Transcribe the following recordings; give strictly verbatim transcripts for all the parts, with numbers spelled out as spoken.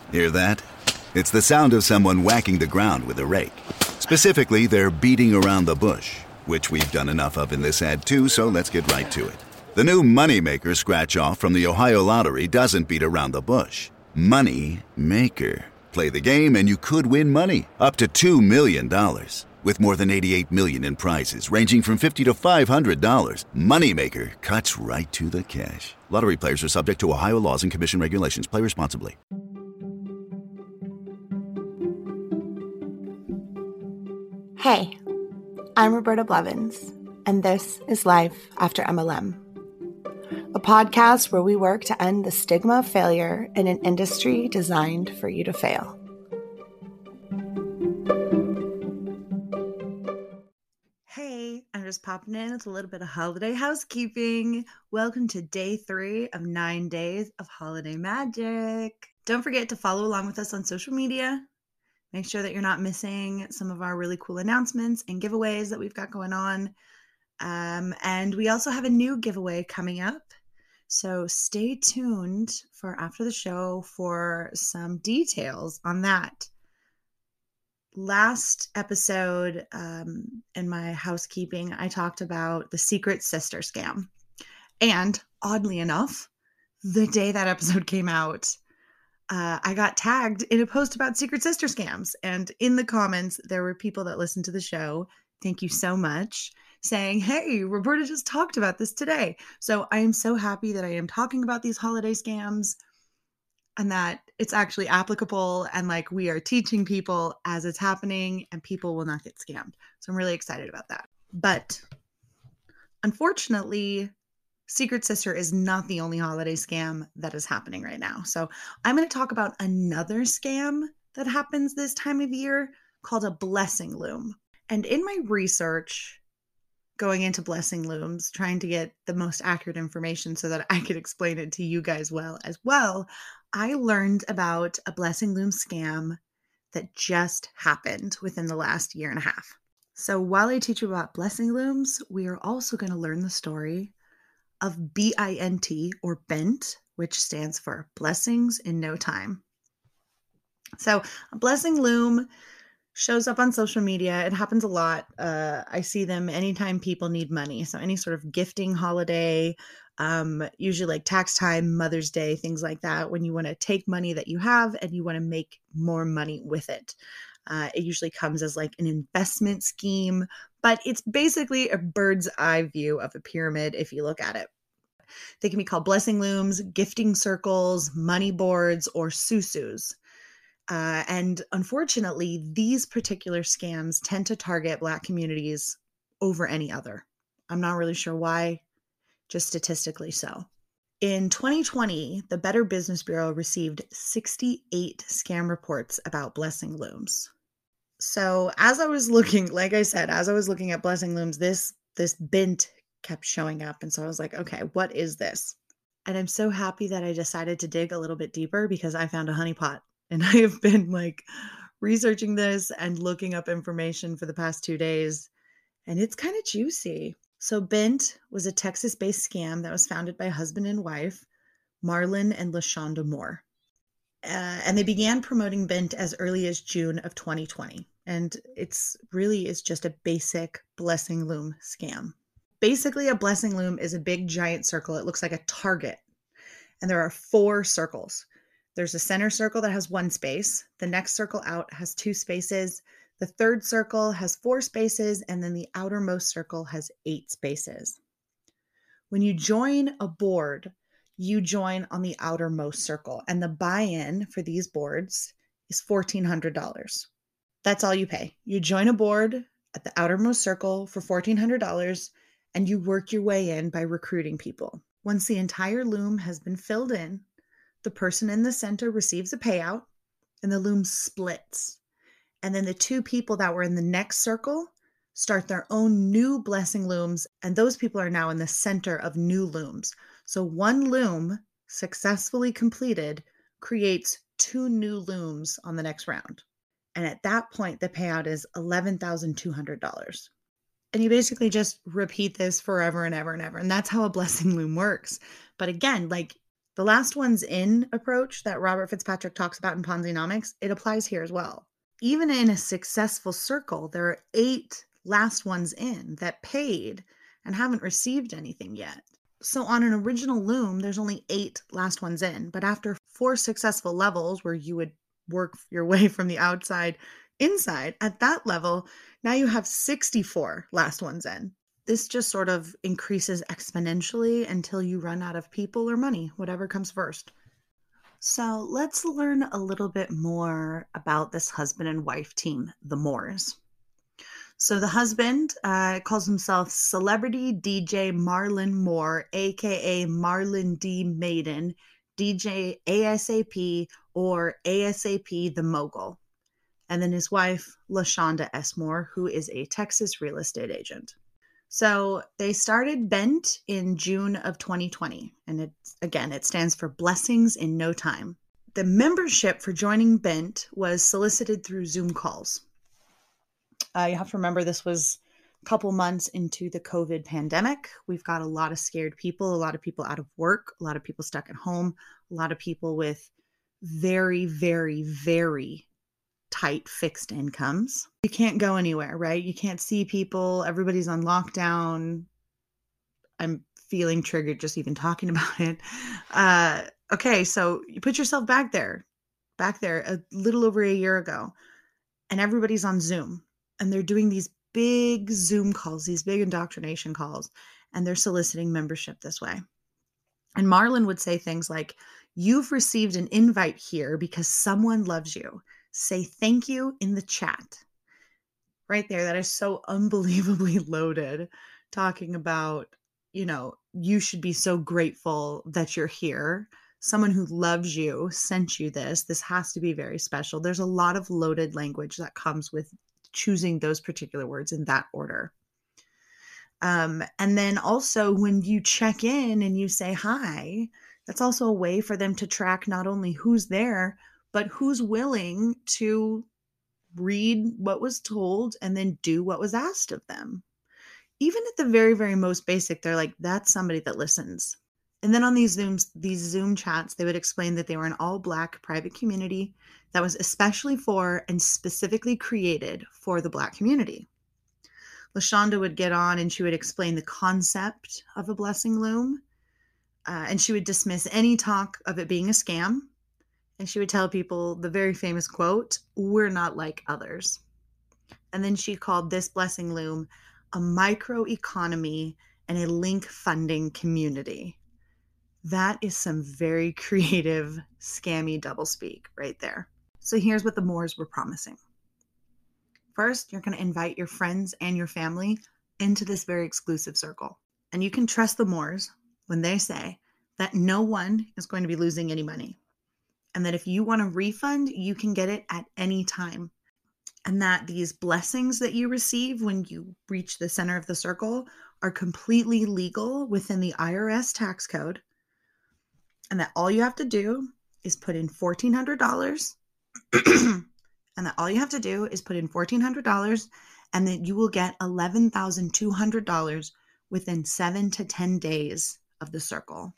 Hear that? It's the sound of someone whacking the ground with a rake. Specifically, they're beating around the bush, which we've done enough of in this ad too, so let's get right to it. The new Moneymaker scratch-off from the Ohio Lottery doesn't beat around the bush. Money Maker. Play the game and you could win money, up to two million dollars. With more than eighty-eight million dollars in prizes, ranging from fifty dollars to five hundred dollars, Moneymaker cuts right to the cash. Lottery players are subject to Ohio laws and commission regulations. Play responsibly. Hey, I'm Roberta Blevins, and this is Life After M L M, a podcast where we work to end the stigma of failure in an industry designed for you to fail. Hey, I'm just popping in with a little bit of holiday housekeeping. Welcome to day three of nine days of holiday magic. Don't forget to follow along with us on social media. Make sure that you're not missing some of our really cool announcements and giveaways that we've got going on. Um, and we also have a new giveaway coming up. So stay tuned for after the show for some details on that. Last episode um, in my housekeeping, I talked about the Secret Sister scam. And oddly enough, the day that episode came out, Uh, I got tagged in a post about Secret Sister scams. And in the comments, there were people that listened to the show. Thank you so much. Saying, hey, Roberta just talked about this today. So I am so happy that I am talking about these holiday scams and that it's actually applicable and like we are teaching people as it's happening and people will not get scammed. So I'm really excited about that. But unfortunately, Secret Sister is not the only holiday scam that is happening right now. So I'm going to talk about another scam that happens this time of year called a blessing loom. And in my research going into blessing looms, trying to get the most accurate information so that I could explain it to you guys well as well, I learned about a blessing loom scam that just happened within the last year and a half. So while I teach you about blessing looms, we are also going to learn the story of B I N T, or BENT, which stands for Blessings in No Time. So a blessing loom shows up on social media. It happens a lot. Uh, I see them anytime people need money. So any sort of gifting holiday, um, usually like tax time, Mother's Day, things like that, when you want to take money that you have and you want to make more money with it. Uh, it usually comes as like an investment scheme, but it's basically a bird's eye view of a pyramid if you look at it. They can be called blessing looms, gifting circles, money boards, or susus. Uh, and unfortunately, these particular scams tend to target Black communities over any other. I'm not really sure why, just statistically so. In twenty twenty, the Better Business Bureau received sixty-eight scam reports about blessing looms. So as I was looking, like I said, as I was looking at blessing looms, this this BENT kept showing up. And so I was like, okay, what is this? And I'm so happy that I decided to dig a little bit deeper because I found a honeypot. And I have been like researching this and looking up information for the past two days. And it's kind of juicy. So BENT was a Texas-based scam that was founded by husband and wife, Marlon and LaShonda Moore. Uh, and they began promoting BENT as early as June of twenty twenty. And it's really is just a basic blessing loom scam. Basically, a blessing loom is a big giant circle. It looks like a target. And there are four circles. There's a center circle that has one space. The next circle out has two spaces. The third circle has four spaces. And then the outermost circle has eight spaces. When you join a board, you join on the outermost circle. And the buy-in for these boards is fourteen hundred dollars. That's all you pay. You join a board at the outermost circle for fourteen hundred dollars and you work your way in by recruiting people. Once the entire loom has been filled in, the person in the center receives a payout and the loom splits. And then the two people that were in the next circle start their own new blessing looms, and those people are now in the center of new looms. So one loom successfully completed creates two new looms on the next round. And at that point, the payout is eleven thousand two hundred dollars. And you basically just repeat this forever and ever and ever. And that's how a blessing loom works. But again, like The last one's in approach that Robert Fitzpatrick talks about in Ponzinomics, it applies here as well. Even in a successful circle, there are eight last ones in that paid and haven't received anything yet. So on an original loom, there's only eight last ones in. But after four successful levels where you would work your way from the outside inside, at that level, now you have sixty-four last ones in. This just sort of increases exponentially until you run out of people or money, whatever comes first. So let's learn a little bit more about this husband and wife team, the Moores. So the husband uh, calls himself Celebrity D J Marlon Moore, aka Marlon D. Maiden, D J ASAP, or ASAP the Mogul. And then his wife, LaShonda S. Moore, who is a Texas real estate agent. So they started Bent in June of twenty twenty. And it's, again, it stands for Blessings in No Time. The membership for joining Bent was solicited through Zoom calls. Uh, you have to remember this was a couple months into the COVID pandemic. We've got a lot of scared people, a lot of people out of work, a lot of people stuck at home, a lot of people with very, very, very tight fixed incomes. You can't go anywhere, right? You can't see people. Everybody's on lockdown. I'm feeling triggered just even talking about it. Uh, okay, so you put yourself back there, back there a little over a year ago, and everybody's on Zoom, and they're doing these big Zoom calls, these big indoctrination calls, and they're soliciting membership this way. And Marlon would say things like, "You've received an invite here because someone loves you. Say thank you in the chat." Right there, that is so unbelievably loaded, talking about, you know, you should be so grateful that you're here. Someone who loves you sent you this. This has to be very special. There's a lot of loaded language that comes with choosing those particular words in that order. Um, and then also when you check in and you say hi, that's also a way for them to track not only who's there, but who's willing to read what was told and then do what was asked of them. Even at the very, very most basic, they're like, that's somebody that listens. And then on these Zooms, these Zoom chats, they would explain that they were an all-Black private community that was especially for and specifically created for the Black community. LaShonda would get on and she would explain the concept of a blessing loom. Uh, and she would dismiss any talk of it being a scam. And she would tell people the very famous quote, "We're not like others." And then she called this blessing loom a microeconomy and a link funding community. That is some very creative, scammy doublespeak right there. So here's what the Moores were promising. First, you're going to invite your friends and your family into this very exclusive circle. And you can trust the Moores when they say that no one is going to be losing any money. And that if you want a refund, you can get it at any time. And that these blessings that you receive when you reach the center of the circle are completely legal within the I R S tax code. And that all you have to do is put in fourteen hundred dollars. And that all you have to do is put in fourteen hundred dollars and that you will get eleven thousand two hundred dollars within seven to ten days of the circle.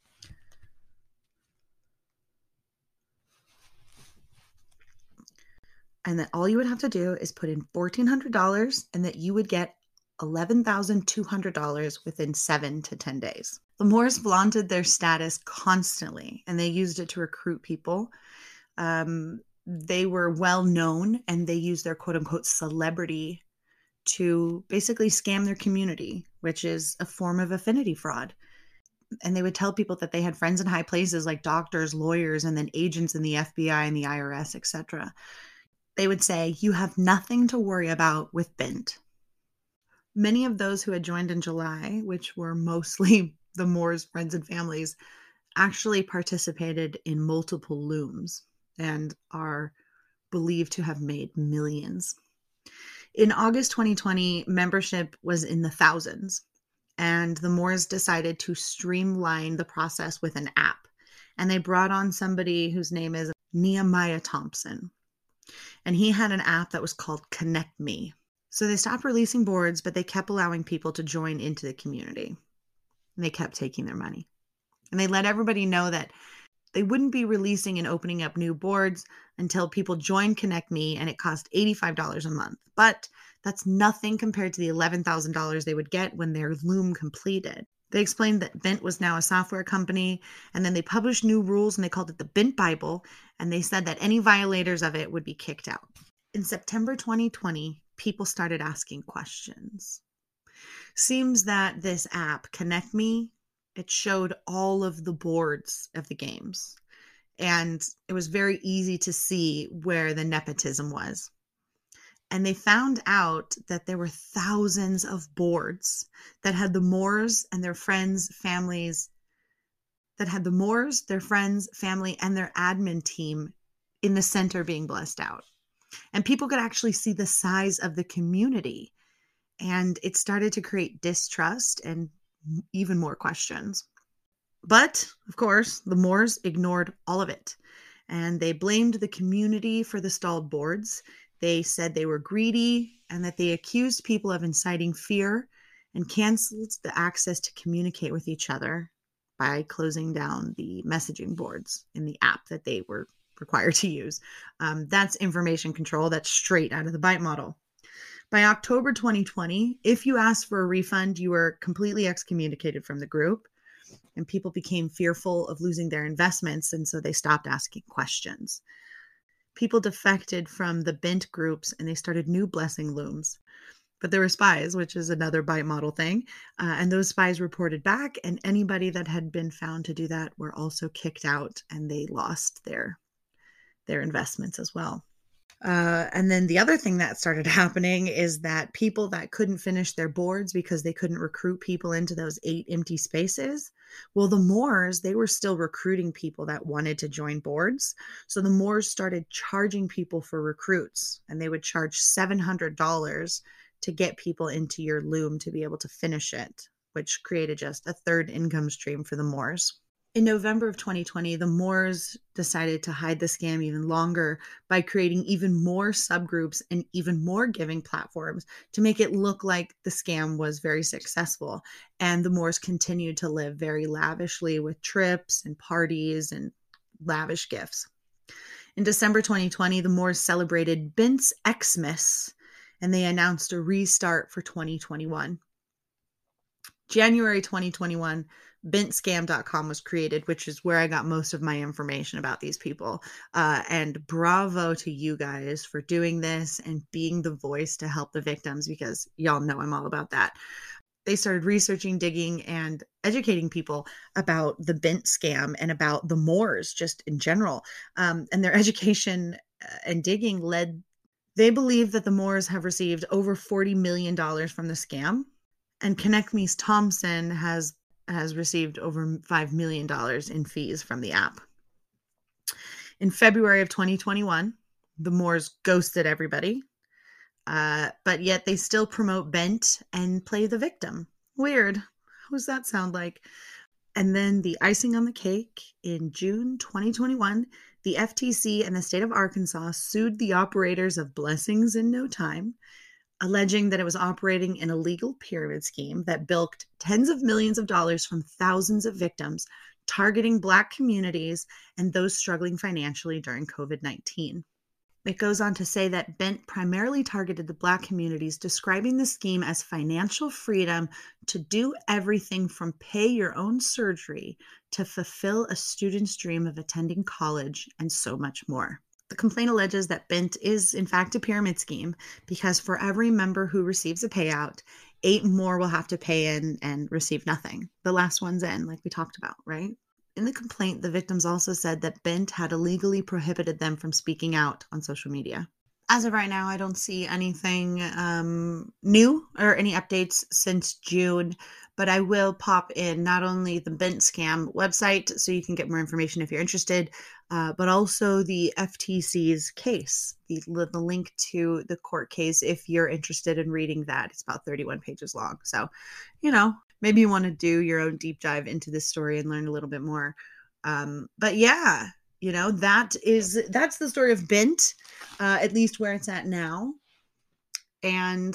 And that all you would have to do is put in fourteen hundred dollars and that you would get eleven thousand two hundred dollars within seven to ten days. The Moores flaunted their status constantly, and they used it to recruit people. Um, they were well known, and they used their quote-unquote celebrity to basically scam their community, which is a form of affinity fraud. And they would tell people that they had friends in high places like doctors, lawyers, and then agents in the F B I and the I R S, et cetera. They would say, "You have nothing to worry about with Bent." Many of those who had joined in July, which were mostly the Moores' friends and families, actually participated in multiple looms and are believed to have made millions. In August twenty twenty, membership was in the thousands, and the Moores decided to streamline the process with an app. And they brought on somebody whose name is Nehemiah Thompson. And he had an app that was called Connect Me. So they stopped releasing boards, but they kept allowing people to join into the community. And they kept taking their money. And they let everybody know that they wouldn't be releasing and opening up new boards until people joined Connect Me, and it cost eighty-five dollars a month. But that's nothing compared to the eleven thousand dollars they would get when their loom completed. They explained that Bint was now a software company, and then they published new rules and they called it the Bint Bible, and they said that any violators of it would be kicked out. In September twenty twenty, people started asking questions. Seems that this app, Connect Me, it showed all of the boards of the games, and it was very easy to see where the nepotism was. And they found out that there were thousands of boards that had the Moores and their friends, families, that had the Moores, their friends, family, and their admin team in the center being blessed out. And people could actually see the size of the community. And it started to create distrust and even more questions. But, of course, the Moores ignored all of it. And they blamed the community for the stalled boards. They said they were greedy and that they accused people of inciting fear and canceled the access to communicate with each other by closing down the messaging boards in the app that they were required to use. Um, that's information control. That's straight out of the Byte model. By October twenty twenty, if you asked for a refund, you were completely excommunicated from the group, and people became fearful of losing their investments, and so they stopped asking questions. People defected from the Bint groups and they started new blessing looms. But there were spies, which is another Byte model thing. Uh, and those spies reported back, and anybody that had been found to do that were also kicked out, and they lost their, their investments as well. Uh, and then the other thing that started happening is that people that couldn't finish their boards because they couldn't recruit people into those eight empty spaces, well, the Moores, they were still recruiting people that wanted to join boards. So the Moores started charging people for recruits, and they would charge seven hundred dollars to get people into your loom to be able to finish it, which created just a third income stream for the Moores. In November of twenty twenty, the Moores decided to hide the scam even longer by creating even more subgroups and even more giving platforms to make it look like the scam was very successful. And the Moores continued to live very lavishly with trips and parties and lavish gifts. In December twenty twenty, the Moores celebrated Bint's Xmas, and they announced a restart for twenty twenty-one. January twenty twenty-one, bint scam dot com was created, which is where I got most of my information about these people. Uh, and bravo to you guys for doing this and being the voice to help the victims, because y'all know I'm all about that. They started researching, digging, and educating people about the Bint scam and about the Moores just in general. Um, and their education and digging led, they believe that the Moores have received over forty million dollars from the scam. And Connect Me's Thompson has has received over five million dollars in fees from the app. In February of twenty twenty-one, the Moores ghosted everybody, uh, but yet they still promote Bent and play the victim. Weird. What does that sound like? And then the icing on the cake, in June twenty twenty-one, the F T C and the state of Arkansas sued the operators of Blessings in No Time, alleging that it was operating an illegal pyramid scheme that bilked tens of millions of dollars from thousands of victims, targeting Black communities and those struggling financially during covid nineteen. It goes on to say that Bent primarily targeted the Black communities, describing the scheme as financial freedom to do everything from pay your own surgery to fulfill a student's dream of attending college and so much more. The complaint alleges that Bint is, in fact, a pyramid scheme because for every member who receives a payout, eight more will have to pay in and receive nothing. The last one's in, like we talked about, right? In the complaint, the victims also said that Bint had illegally prohibited them from speaking out on social media. As of right now, I don't see anything um, new or any updates since June, but I will pop in not only the Bint scam website so you can get more information if you're interested, uh, but also the F T C's case, the, the link to the court case if you're interested in reading that. It's about thirty-one pages long. So, you know, maybe you want to do your own deep dive into this story and learn a little bit more. Um, but yeah, you know, that is, that's the story of Bint, uh, at least where it's at now. And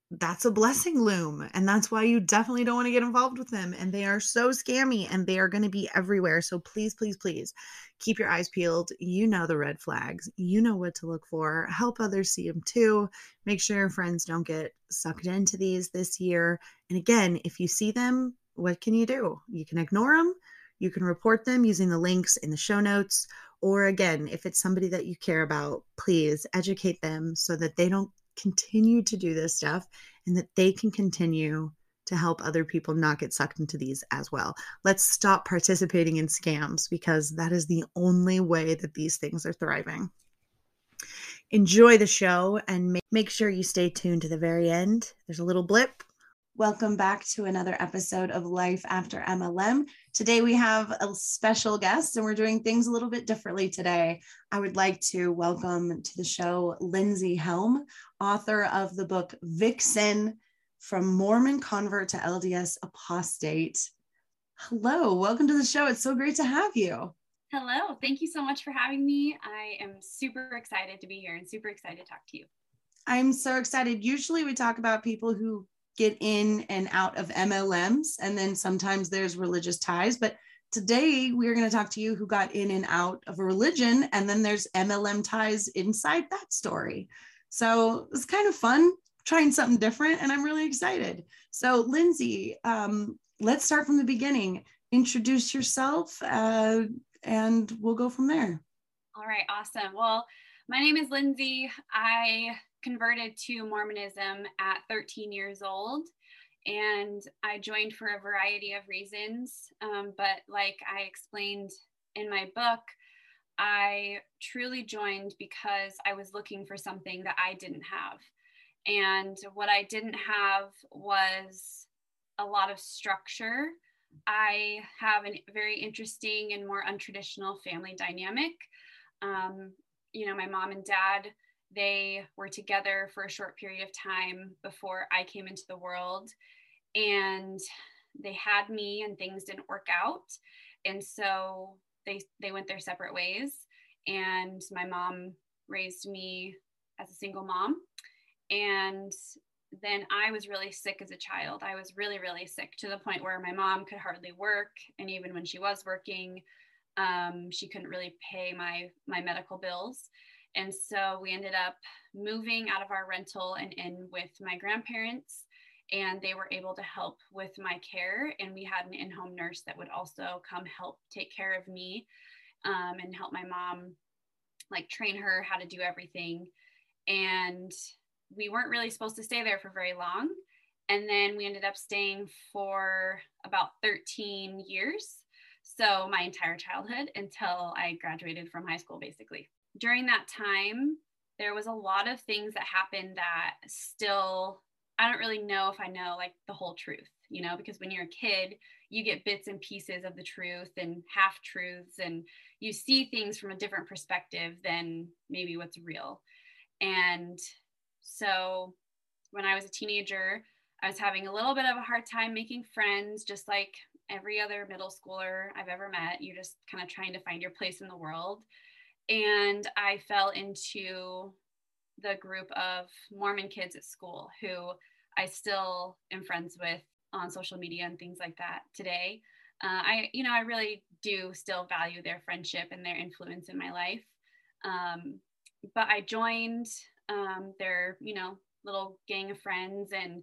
that's a blessing loom. And that's why you definitely don't want to get involved with them. And they are so scammy and they are going to be everywhere. So please, please, please keep your eyes peeled. You know the red flags. You know what to look for. Help others see them too. Make sure your friends don't get sucked into these this year. And again, if you see them, what can you do? You can ignore them. You can report them using the links in the show notes. Or again, if it's somebody that you care about, please educate them so that they don't continue to do this stuff and that they can continue to help other people not get sucked into these as well. Let's stop participating in scams because that is the only way that these things are thriving. Enjoy the show and make sure you stay tuned to the very end. There's a little blip. Welcome back to another episode of Life After M L M. Today we have a special guest and we're doing things a little bit differently today. I would like to welcome to the show Lindsay Helm, author of the book Vixen, From Mormon Convert to L D S Apostate. Hello, welcome to the show. It's so great to have you. Hello, thank you so much for having me. I am super excited to be here and super excited to talk to you. I'm so excited. Usually we talk about people who get in and out of M L Ms, and then sometimes there's religious ties. But today we're going to talk to you who got in and out of a religion, and then there's M L M ties inside that story. So it's kind of fun trying something different, and I'm really excited. So Lindsay, um, let's start from the beginning. Introduce yourself, uh, and we'll go from there. All right, awesome. Well, my name is Lindsay. I converted to Mormonism at thirteen years old, and I joined for a variety of reasons. Um, but like I explained in my book, I truly joined because I was looking for something that I didn't have. And what I didn't have was a lot of structure. I have a very interesting and more untraditional family dynamic. Um, you know, my mom and dad, they were together for a short period of time before I came into the world, and they had me and things didn't work out. And so they, they went their separate ways, and my mom raised me as a single mom. And then I was really sick as a child. I was really, really sick to the point where my mom could hardly work. And even when she was working, um, she couldn't really pay my, my medical bills. And so we ended up moving out of our rental and in with my grandparents, and they were able to help with my care. And we had an in-home nurse that would also come help take care of me, um, and help my mom, like train her how to do everything. And we weren't really supposed to stay there for very long. And then we ended up staying for about thirteen years. So my entire childhood until I graduated from high school, basically. During that time, there was a lot of things that happened that still, I don't really know if I know like the whole truth, you know, because when you're a kid, you get bits and pieces of the truth and half truths, and you see things from a different perspective than maybe what's real. And so when I was a teenager, I was having a little bit of a hard time making friends, just like every other middle schooler I've ever met. You're just kind of trying to find your place in the world. And I fell into the group of Mormon kids at school who I still am friends with on social media and things like that today. Uh, I, you know, I really do still value their friendship and their influence in my life. Um, but I joined um, their, you know, little gang of friends, and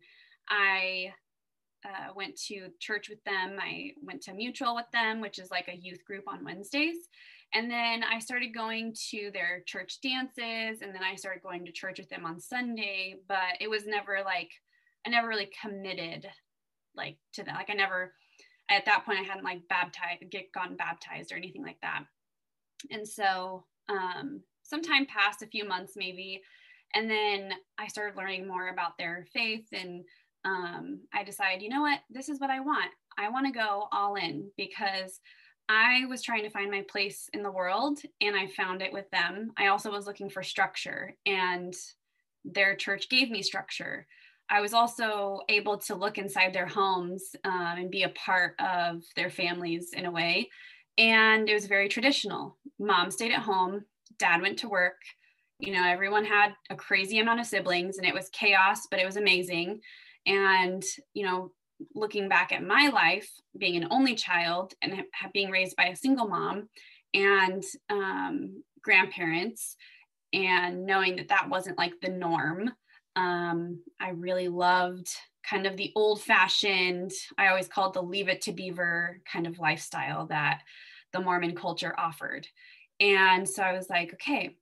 I uh, went to church with them. I went to Mutual with them, which is like a youth group on Wednesdays. And then I started going to their church dances, and then I started going to church with them on Sunday, but it was never like, I never really committed like to that. Like I never, at that point I hadn't like baptized, get gotten baptized or anything like that. And so um, some time passed, a few months maybe. And then I started learning more about their faith, and um, I decided, you know what, this is what I want. I want to go all in, because I was trying to find my place in the world, and I found it with them. I also was looking for structure, and their church gave me structure. I was also able to look inside their homes um, and be a part of their families in a way. And it was very traditional. Mom stayed at home, dad went to work. You know, everyone had a crazy amount of siblings and it was chaos, but it was amazing. And, you know, looking back at my life, being an only child and ha- being raised by a single mom and um, grandparents, and knowing that that wasn't like the norm, um, I really loved kind of the old fashioned, I always called the leave it to beaver kind of lifestyle that the Mormon culture offered. And so I was like, okay,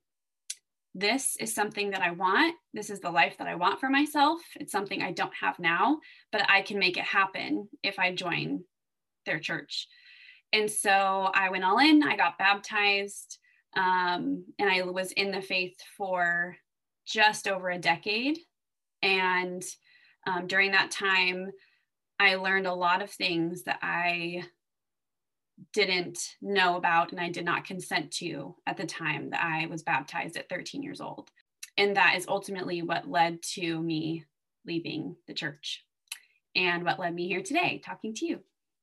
this is something that I want. This is the life that I want for myself. It's something I don't have now, but I can make it happen if I join their church. And so I went all in, I got baptized, um, and I was in the faith for just over a decade. And um, during that time, I learned a lot of things that I didn't know about and I did not consent to at the time that I was baptized at thirteen years old. And that is ultimately what led to me leaving the church and what led me here today talking to you.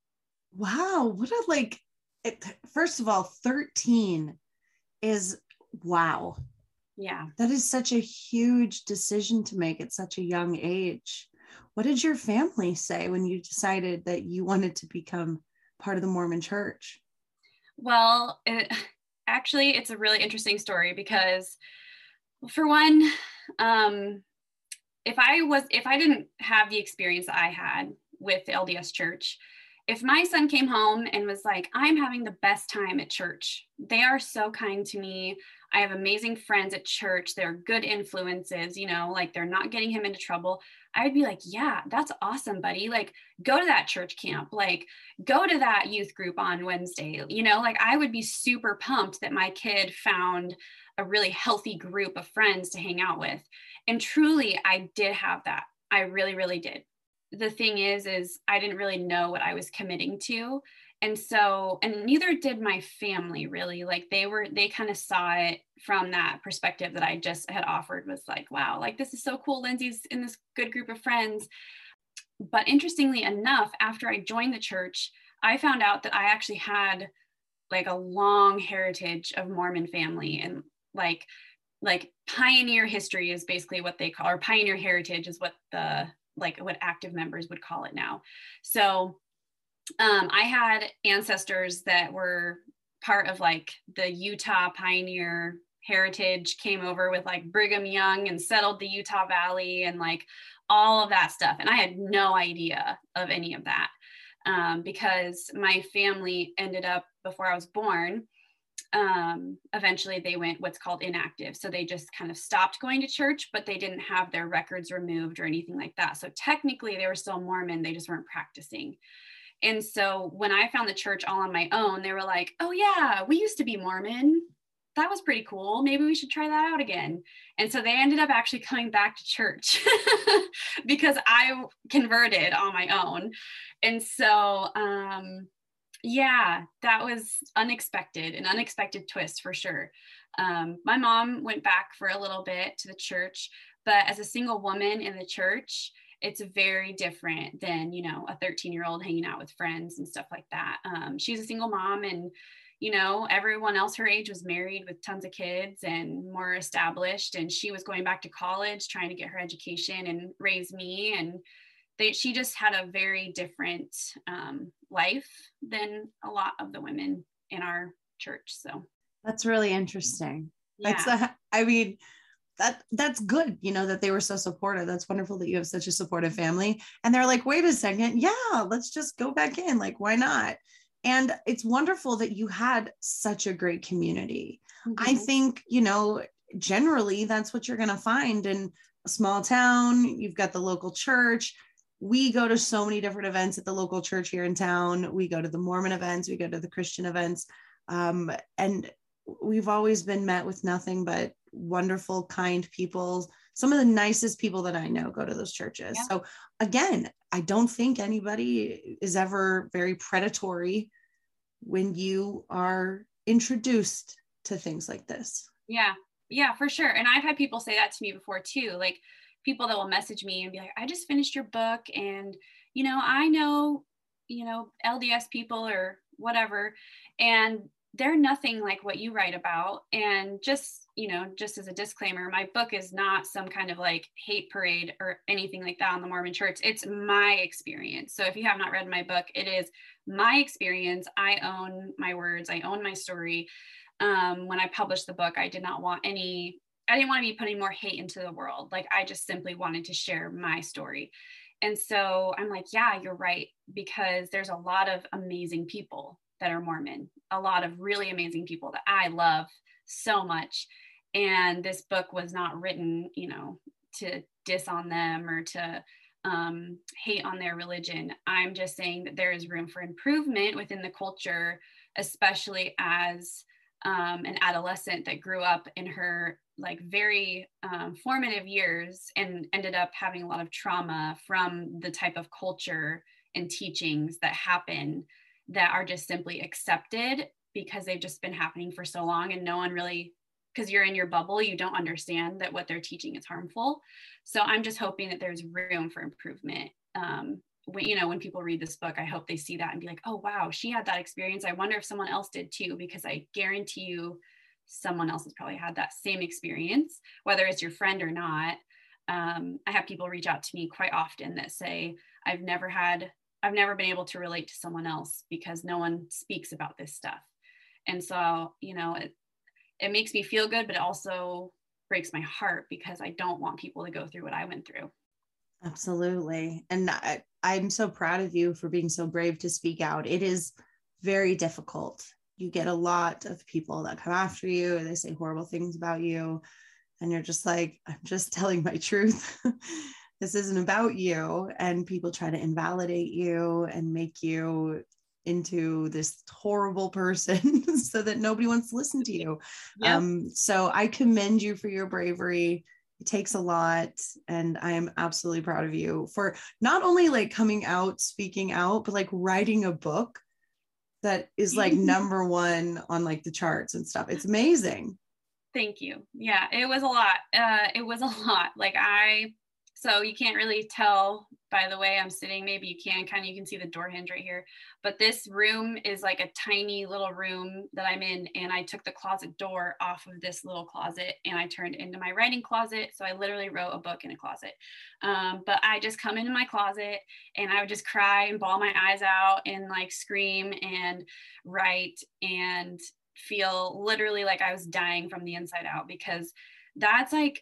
Wow. What a like, it, first of all, thirteen is wow. Yeah. That is such a huge decision to make at such a young age. What did your family say when you decided that you wanted to become part of the Mormon church? Well, it, actually, it's a really interesting story because, for one, um, if I was, if I didn't have the experience that I had with the L D S church, if my son came home and was like, I'm having the best time at church, they are so kind to me. I have amazing friends at church. They're good influences, you know, like they're not getting him into trouble. I'd be like, yeah, that's awesome, buddy. Like, go to that church camp, like go to that youth group on Wednesday, you know, like I would be super pumped that my kid found a really healthy group of friends to hang out with. And truly, I did have that. I really, really did. The thing is, is I didn't really know what I was committing to. And so, and neither did my family really. Like they were, they kind of saw it from that perspective that I just had offered, was like, wow, like this is so cool. Lindsay's in this good group of friends. But interestingly enough, after I joined the church, I found out that I actually had like a long heritage of Mormon family, and like, like pioneer history is basically what they call, or pioneer heritage is what the, like what active members would call it now. So um, I had ancestors that were part of like the Utah pioneer heritage, came over with like Brigham Young and settled the Utah Valley and like all of that stuff. And I had no idea of any of that um, because my family ended up, before I was born, um, eventually they went what's called inactive. So they just kind of stopped going to church, but they didn't have their records removed or anything like that. So technically they were still Mormon, they just weren't practicing. And so when I found the church all on my own, they were like, oh yeah, we used to be Mormon. That was pretty cool. Maybe we should try that out again. And so they ended up actually coming back to church because I converted on my own. And so, um, yeah, that was unexpected, an unexpected twist for sure. Um, my mom went back for a little bit to the church, but as a single woman in the church, it's very different than, you know, a thirteen year old hanging out with friends and stuff like that. Um, she's a single mom, and, you know, everyone else her age was married with tons of kids and more established. And she was going back to college, trying to get her education and raise me. And they, she just had a very different um, life than a lot of the women in our church. So that's really interesting. Yeah. That's, a, I mean, that that's good, you know, that they were so supportive. That's wonderful that you have such a supportive family. And they're like, wait a second, yeah, let's just go back in. Like, why not? And it's wonderful that you had such a great community. Mm-hmm. I think, you know, generally that's what you're going to find in a small town. You've got the local church. We go to so many different events at the local church here in town. We go to the Mormon events, we go to the Christian events. Um, and we've always been met with nothing but wonderful, kind people. Some of the nicest people that I know go to those churches. Yeah. So again, I don't think anybody is ever very predatory when you are introduced to things like this. Yeah, yeah, for sure. And I've had people say that to me before too, like people that will message me and be like, I just finished your book, and, you know, I know, you know, L D S people or whatever, and they're nothing like what you write about. And just, you know, just as a disclaimer, my book is not some kind of like hate parade or anything like that on the Mormon Church. It's my experience. So if you have not read my book, it is my experience. I own my words. I own my story. Um, when I published the book, I did not want any, I didn't want to be putting more hate into the world. Like, I just simply wanted to share my story. And so I'm like, yeah, you're right, because there's a lot of amazing people that are Mormon, a lot of really amazing people that I love so much. And this book was not written, you know, to diss on them or to um, hate on their religion. I'm just saying that there is room for improvement within the culture, especially as um, an adolescent that grew up in her like very um, formative years and ended up having a lot of trauma from the type of culture and teachings that happen that are just simply accepted because they've just been happening for so long, and no one really, because you're in your bubble, you don't understand that what they're teaching is harmful. So I'm just hoping that there's room for improvement. Um, when, you know, when people read this book, I hope they see that and be like, oh, wow, she had that experience. I wonder if someone else did too, because I guarantee you someone else has probably had that same experience, whether it's your friend or not. Um, I have people reach out to me quite often that say, I've never had, I've never been able to relate to someone else because no one speaks about this stuff. And so, you know, it, it makes me feel good, but it also breaks my heart because I don't want people to go through what I went through. Absolutely. And I, I'm so proud of you for being so brave to speak out. It is very difficult. You get a lot of people that come after you and they say horrible things about you. And you're just like, I'm just telling my truth. This isn't about you. And people try to invalidate you and make you into this horrible person so that nobody wants to listen to you. Yep. Um, so I commend you for your bravery. It takes a lot. And I am absolutely proud of you for not only like coming out, speaking out, but like writing a book that is like number one on like the charts and stuff. It's amazing. Thank you. Yeah, it was a lot. Uh, it was a lot. Like I, so you can't really tell by the way I'm sitting. Maybe you can kind of, you can see the door hinge right here, but this room is like a tiny little room that I'm in. And I took the closet door off of this little closet and I turned it into my writing closet. So I literally wrote a book in a closet. Um, but I just come into my closet and I would just cry and bawl my eyes out and like scream and write and feel literally like I was dying from the inside out, because that's like,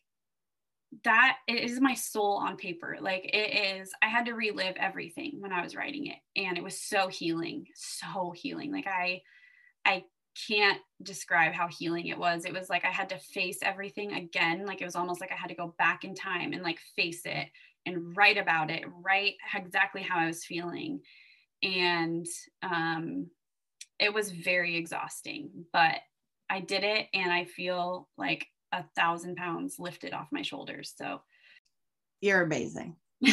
that is my soul on paper. Like it is, I had to relive everything when I was writing it. And it was so healing, so healing. Like I, I can't describe how healing it was. It was like, I had to face everything again. Like it was almost like I had to go back in time and like face it and write about it, write exactly how I was feeling. And, um, it was very exhausting, but I did it and I feel like a thousand pounds lifted off my shoulders. So you're amazing.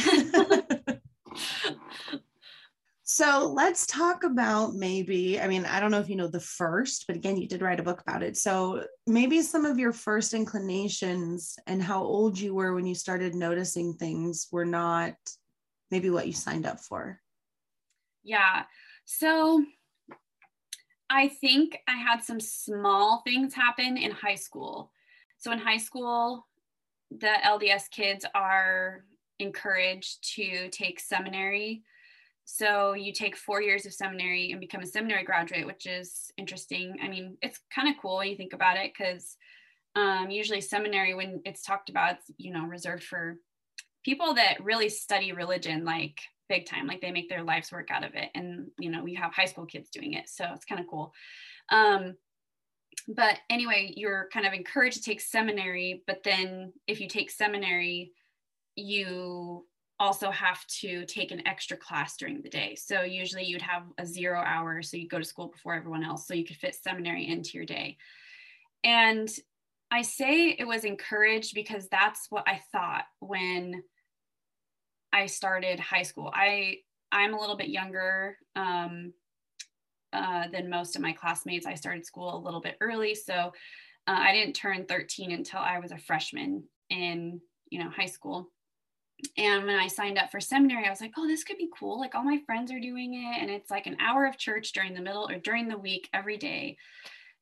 So let's talk about maybe, I mean, I don't know if you know the first, but again, you did write a book about it. So maybe some of your first inclinations and how old you were when you started noticing things were not maybe what you signed up for. Yeah. So I think I had some small things happen in high school. So in high school, the L D S kids are encouraged to take seminary. So you take four years of seminary and become a seminary graduate, which is interesting. I mean, it's kind of cool when you think about it, because um, usually seminary, when it's talked about, it's, you know, reserved for people that really study religion, like big time, like they make their life's work out of it. And, you know, we have high school kids doing it. So it's kind of cool. Um, but anyway, you're kind of encouraged to take seminary, but then if you take seminary, you also have to take an extra class during the day. So usually you'd have a zero hour. So you go to school before everyone else. So you could fit seminary into your day. And I say it was encouraged because that's what I thought when I started high school. I, I'm a little bit younger um, uh, than most of my classmates. I started school a little bit early. So uh, I didn't turn thirteen until I was a freshman in, you know, high school. And when I signed up for seminary, I was like, oh, this could be cool. Like all my friends are doing it. And it's like an hour of church during the middle or during the week every day.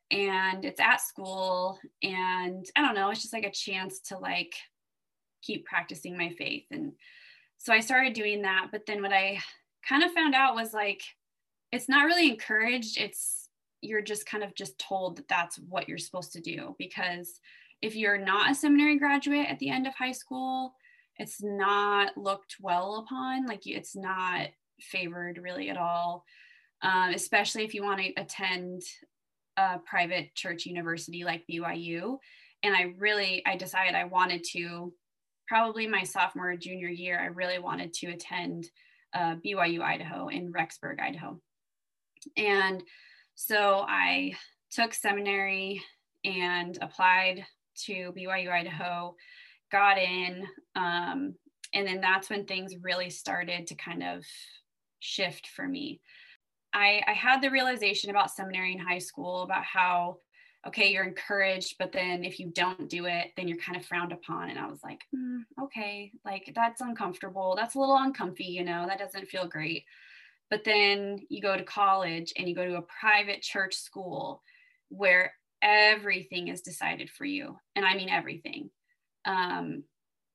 and it's at school, and I don't know, it's just like a chance to like keep practicing my faith. And so I started doing that. But then what I kind of found out was like, it's not really encouraged. It's, you're just kind of just told that that's what you're supposed to do. Because if you're not a seminary graduate at the end of high school, it's not looked well upon. Like it's not favored really at all. Um, especially if you want to attend a private church university like B Y U. And I really, I decided I wanted to, probably my sophomore or junior year, I really wanted to attend uh, B Y U Idaho in Rexburg, Idaho. And so I took seminary and applied to B Y U Idaho, got in, um, and then that's when things really started to kind of shift for me. I, I had the realization about seminary in high school about how, okay, you're encouraged, but then if you don't do it, then you're kind of frowned upon. And I was like, mm, okay, like that's uncomfortable. That's a little uncomfy, you know, that doesn't feel great. But then you go to college and you go to a private church school where everything is decided for you. And I mean, everything. Um,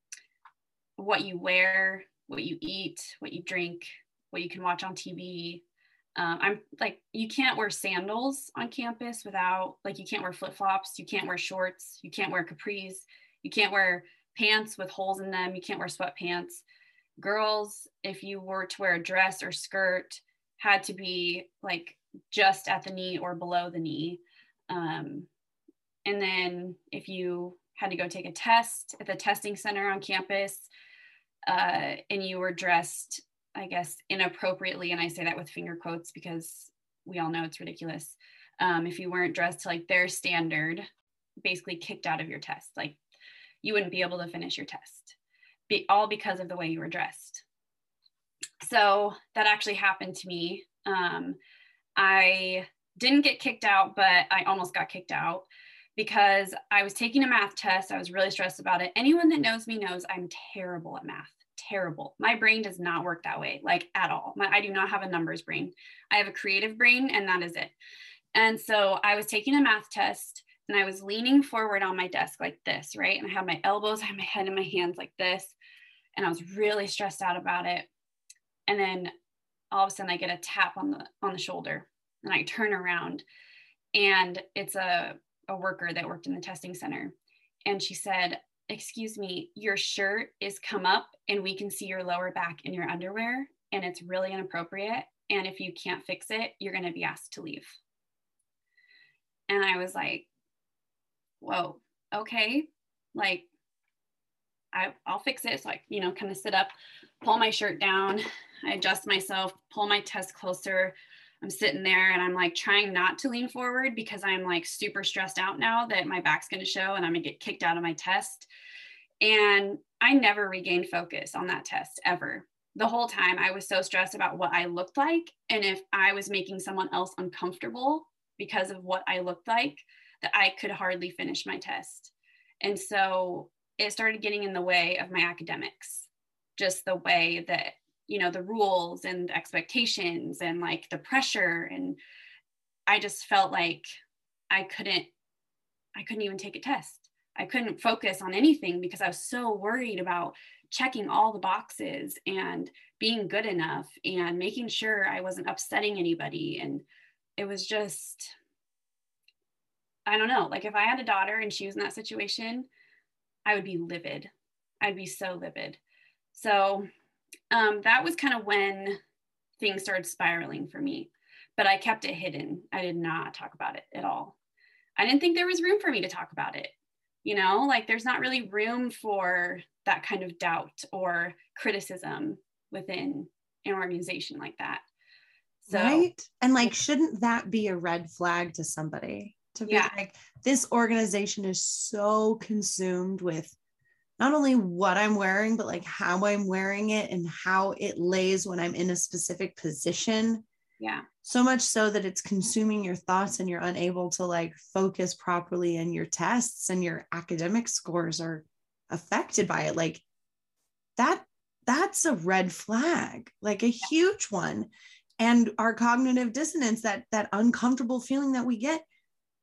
what you wear, what you eat, what you drink, what you can watch on T V. Um, I'm like, you can't wear sandals on campus without, like, you can't wear flip-flops, you can't wear shorts, you can't wear capris, you can't wear pants with holes in them, you can't wear sweatpants. Girls, if you were to wear a dress or skirt, had to be like just at the knee or below the knee. Um, and then if you had to go take a test at the testing center on campus, uh, and you were dressed, I guess, inappropriately, and I say that with finger quotes because we all know it's ridiculous. Um, if you weren't dressed to like their standard, basically kicked out of your test, like you wouldn't be able to finish your test, be, all because of the way you were dressed. So that actually happened to me. Um, I didn't get kicked out, but I almost got kicked out because I was taking a math test. I was really stressed about it. Anyone that knows me knows I'm terrible at math. Terrible. My brain does not work that way, like at all. My, I do not have a numbers brain. I have a creative brain, and that is it. And so I was taking a math test, and I was leaning forward on my desk like this, right? And I had my elbows, I had my head in my hands like this, and I was really stressed out about it. And then all of a sudden I get a tap on the on the shoulder, and I turn around, and it's a, a worker that worked in the testing center. And she said, "Excuse me, your shirt is come up and we can see your lower back in your underwear, and it's really inappropriate. And if you can't fix it, you're going to be asked to leave." And I was like, whoa, okay. Like, I, I'll fix it. So I, you know, kind of sit up, pull my shirt down, I adjust myself, pull my chest closer. I'm sitting there and I'm like trying not to lean forward because I'm like super stressed out now that my back's going to show and I'm going to get kicked out of my test. And I never regained focus on that test ever. The whole time I was so stressed about what I looked like. And if I was making someone else uncomfortable because of what I looked like, that I could hardly finish my test. And so it started getting in the way of my academics, just the way that, you know, the rules and expectations and like the pressure. And I just felt like I couldn't, I couldn't even take a test. I couldn't focus on anything because I was so worried about checking all the boxes and being good enough and making sure I wasn't upsetting anybody. And it was just, I don't know, like if I had a daughter and she was in that situation, I would be livid. I'd be so livid. So um, that was kind of when things started spiraling for me, but I kept it hidden. I did not talk about it at all. I didn't think there was room for me to talk about it. You know, like there's not really room for that kind of doubt or criticism within an organization like that. So, right. And like, shouldn't that be a red flag to somebody to be yeah. like, this organization is so consumed with not only what I'm wearing, but like how I'm wearing it and how it lays when I'm in a specific position. Yeah. So much so that it's consuming your thoughts and you're unable to like focus properly, and your tests and your academic scores are affected by it. Like that, that's a red flag, like a huge one. And our cognitive dissonance, that, that uncomfortable feeling that we get,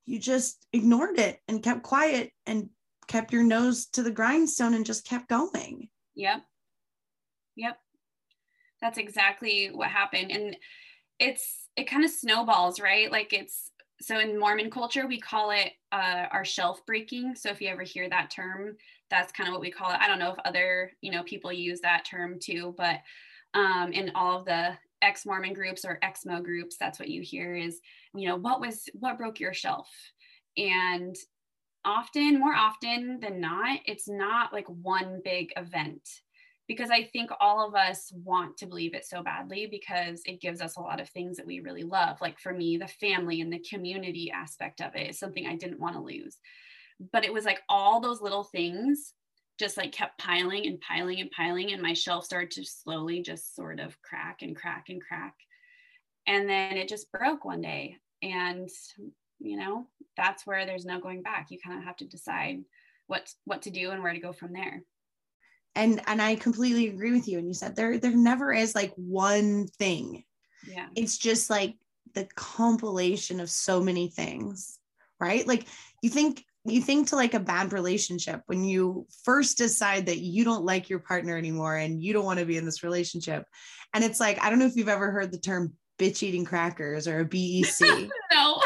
you just ignored it and kept quiet and kept your nose to the grindstone and just kept going. Yep. Yep. That's exactly what happened. And it's, it kind of snowballs, right? Like it's, so in Mormon culture, we call it uh, our shelf breaking. So if you ever hear that term, that's kind of what we call it. I don't know if other, you know, people use that term too, but um, in all of the ex-Mormon groups or ex-Mo groups, that's what you hear is, you know, what was, what broke your shelf? And often, more often than not, it's not like one big event, because I think all of us want to believe it so badly because it gives us a lot of things that we really love. Like for me, the family and the community aspect of it is something I didn't want to lose. But it was like all those little things just like kept piling and piling and piling, and my shelf started to slowly just sort of crack and crack and crack. And then it just broke one day. And, you know, that's where there's no going back. You kind of have to decide what, what to do and where to go from there. And, and I completely agree with you. And you said there, there never is like one thing. Yeah. It's just like the compilation of so many things, right? Like you think, you think to like a bad relationship when you first decide that you don't like your partner anymore and you don't want to be in this relationship. And it's like, I don't know if you've ever heard the term bitch eating crackers or a B E C. No.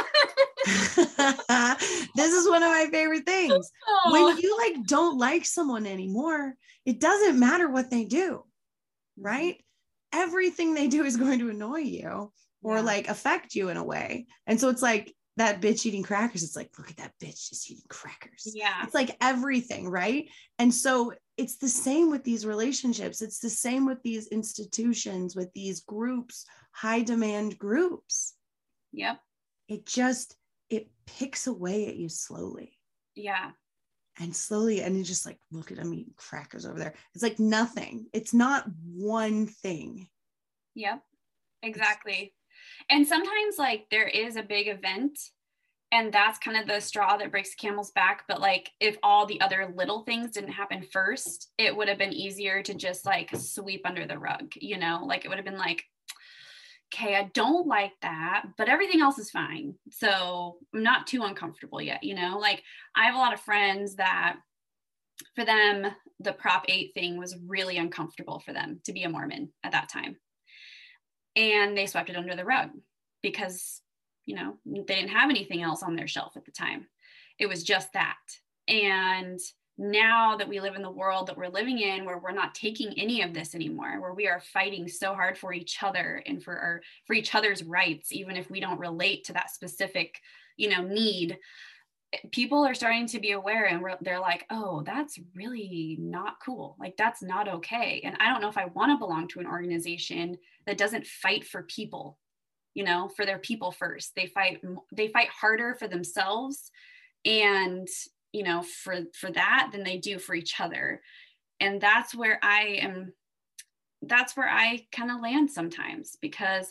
This is one of my favorite things. Oh. When you like don't like someone anymore, it doesn't matter what they do, right? Everything they do is going to annoy you or Yeah. like affect you in a way. And so it's like that bitch eating crackers. It's like, look at that bitch just eating crackers. Yeah. It's like everything, right? And so it's the same with these relationships. It's the same with these institutions, with these groups, high demand groups. Yep. It just, it picks away at you slowly. Yeah. And slowly, and you just like, look at them eating crackers over there. It's like nothing. It's not one thing. Yep. Exactly. And sometimes like there is a big event and that's kind of the straw that breaks the camel's back. But like if all the other little things didn't happen first, it would have been easier to just like sweep under the rug, you know, like it would have been like, okay, I don't like that, but everything else is fine. So I'm not too uncomfortable yet, you know, like I have a lot of friends that for them, the Prop eight thing was really uncomfortable for them to be a Mormon at that time. And they swept it under the rug because, you know, they didn't have anything else on their shelf at the time. It was just that. And now that we live in the world that we're living in, where we're not taking any of this anymore, where we are fighting so hard for each other and for our, for each other's rights, even if we don't relate to that specific, you know, need, people are starting to be aware and they're like, oh, that's really not cool. Like, that's not okay. And I don't know if I want to belong to an organization that doesn't fight for people, you know, for their people first. They fight, they fight harder for themselves and, you know, for, for that than they do for each other. And that's where I am, that's where I kind of land sometimes, because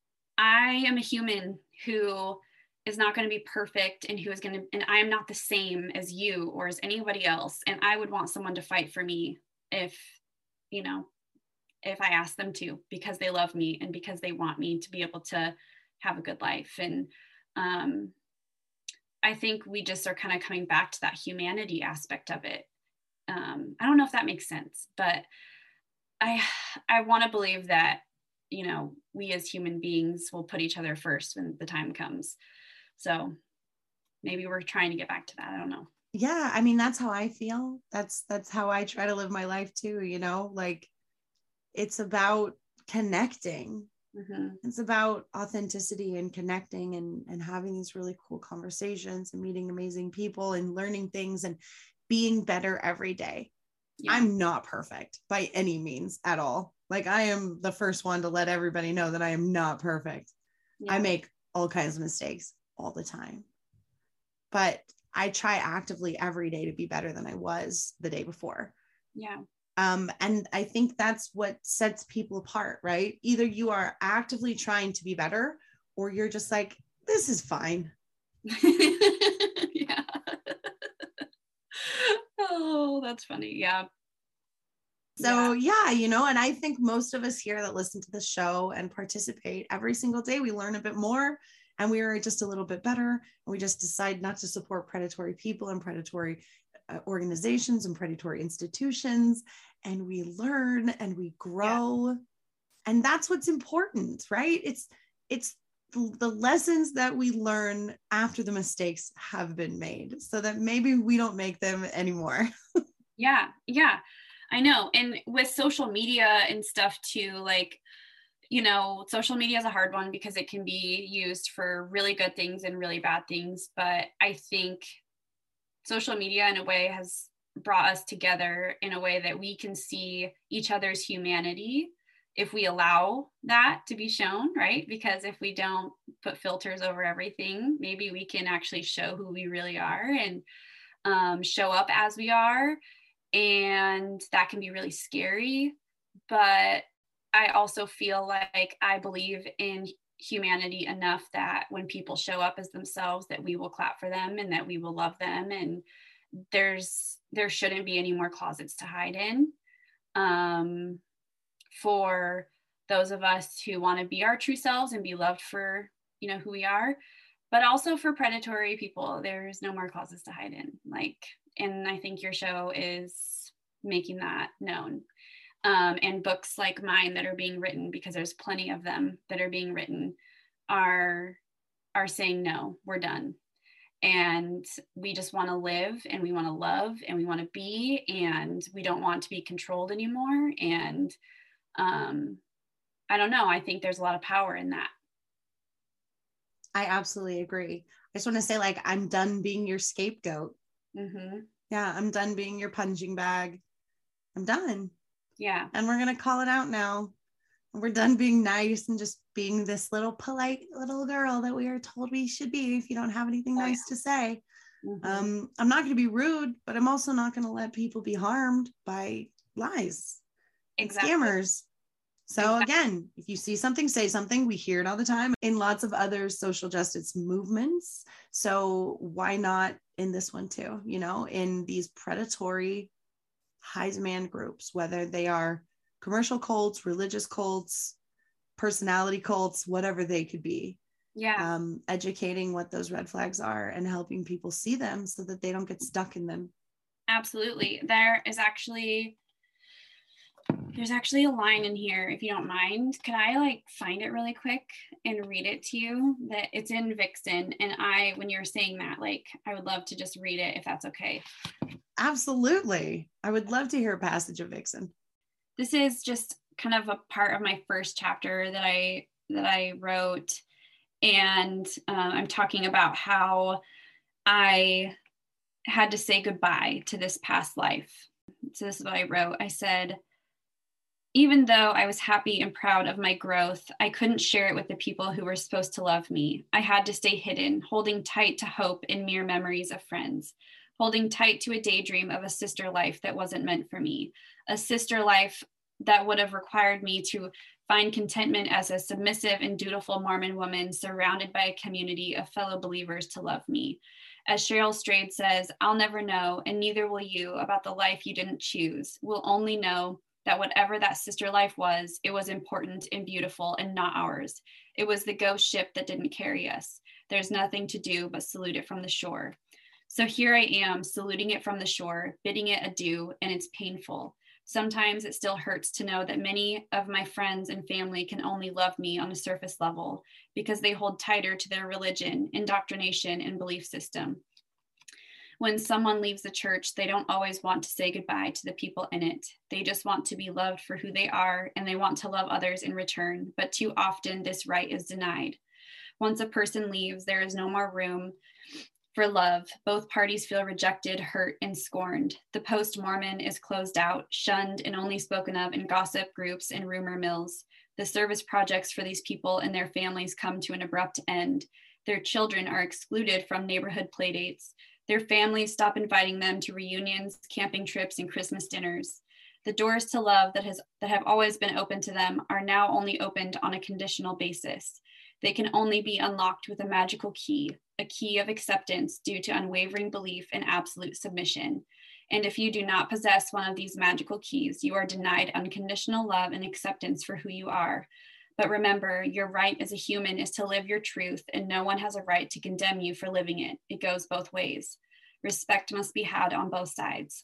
I am a human who is not going to be perfect and who is going to, and I am not the same as you or as anybody else. And I would want someone to fight for me if, you know, if I ask them to, because they love me and because they want me to be able to have a good life. And um, I think we just are kind of coming back to that humanity aspect of it. Um, I don't know if that makes sense, but I, I want to believe that, you know, we as human beings will put each other first when the time comes. So maybe we're trying to get back to that. I don't know. Yeah. I mean, that's how I feel. That's, that's how I try to live my life too. You know, like it's about connecting. Mm-hmm. It's about authenticity and connecting and, and having these really cool conversations and meeting amazing people and learning things and being better every day. Yeah. I'm not perfect by any means at all. Like I am the first one to let everybody know that I am not perfect. Yeah. I make all kinds of mistakes all the time, but I try actively every day to be better than I was the day before. Yeah. Um, and I think that's what sets people apart, right? Either you are actively trying to be better or you're just like, this is fine. Yeah. Oh, that's funny. Yeah. So yeah. yeah, you know, and I think most of us here that listen to the show and participate every single day, we learn a bit more and we are just a little bit better, and we just decide not to support predatory people and predatory uh, organizations and predatory institutions, and we learn and we grow. Yeah. And that's what's important, right? It's it's the lessons that we learn after the mistakes have been made, so that maybe we don't make them anymore. Yeah, yeah, I know. And with social media and stuff too, like, you know, social media is a hard one because it can be used for really good things and really bad things. But I think social media in a way has brought us together in a way that we can see each other's humanity if we allow that to be shown, right? Because if we don't put filters over everything, maybe we can actually show who we really are and um, show up as we are. And that can be really scary. But I also feel like I believe in humanity enough that when people show up as themselves, that we will clap for them and that we will love them. And there's, there shouldn't be any more closets to hide in. Um, for those of us who want to be our true selves and be loved for, you know, who we are, but also for predatory people, there's no more closets to hide in. Like, and I think your show is making that known. Um, and books like mine that are being written, because there's plenty of them that are being written, are, are saying, no, we're done. And we just want to live, and we want to love, and we want to be, and we don't want to be controlled anymore. And Um, I don't know. I think there's a lot of power in that. I absolutely agree. I just want to say, like, I'm done being your scapegoat. Mm-hmm. Yeah, I'm done being your punching bag. I'm done. Yeah. And we're going to call it out now. We're done being nice and just being this little polite little girl that we are told we should be if you don't have anything oh, nice yeah. to say. Mm-hmm. Um, I'm not going to be rude, but I'm also not going to let people be harmed by lies. Exactly. And scammers. So exactly. Again, if you see something, say something. We hear it all the time in lots of other social justice movements. So why not in this one too? You know, in these predatory high demand groups, whether they are commercial cults, religious cults, personality cults, whatever they could be. Yeah. Um, educating what those red flags are and helping people see them so that they don't get stuck in them. Absolutely. There is actually There's actually a line in here, if you don't mind. Could I like find it really quick and read it to you? That it's in Vixen. And I, when you're saying that, like, I would love to just read it if that's okay. Absolutely. I would love to hear a passage of Vixen. This is just kind of a part of my first chapter that I, that I wrote. And um, I'm talking about how I had to say goodbye to this past life. So this is what I wrote. I said, even though I was happy and proud of my growth, I couldn't share it with the people who were supposed to love me. I had to stay hidden, holding tight to hope and mere memories of friends, holding tight to a daydream of a sister life that wasn't meant for me, a sister life that would have required me to find contentment as a submissive and dutiful Mormon woman surrounded by a community of fellow believers to love me. As Cheryl Strayed says, I'll never know, and neither will you, about the life you didn't choose. We'll only know that whatever that sister life was, it was important and beautiful and not ours. It was the ghost ship that didn't carry us. There's nothing to do but salute it from the shore. So here I am, saluting it from the shore, bidding it adieu, and it's painful. Sometimes it still hurts to know that many of my friends and family can only love me on a surface level because they hold tighter to their religion, indoctrination, and belief system. When someone leaves the church, they don't always want to say goodbye to the people in it. They just want to be loved for who they are, and they want to love others in return. But too often, this right is denied. Once a person leaves, there is no more room for love. Both parties feel rejected, hurt, and scorned. The post-Mormon is closed out, shunned, and only spoken of in gossip groups and rumor mills. The service projects for these people and their families come to an abrupt end. Their children are excluded from neighborhood playdates. Their families stop inviting them to reunions, camping trips, and Christmas dinners. The doors to love that has that have always been open to them are now only opened on a conditional basis. They can only be unlocked with a magical key, a key of acceptance due to unwavering belief and absolute submission. And if you do not possess one of these magical keys, you are denied unconditional love and acceptance for who you are. But remember, your right as a human is to live your truth, and no one has a right to condemn you for living it. It goes both ways. Respect must be had on both sides.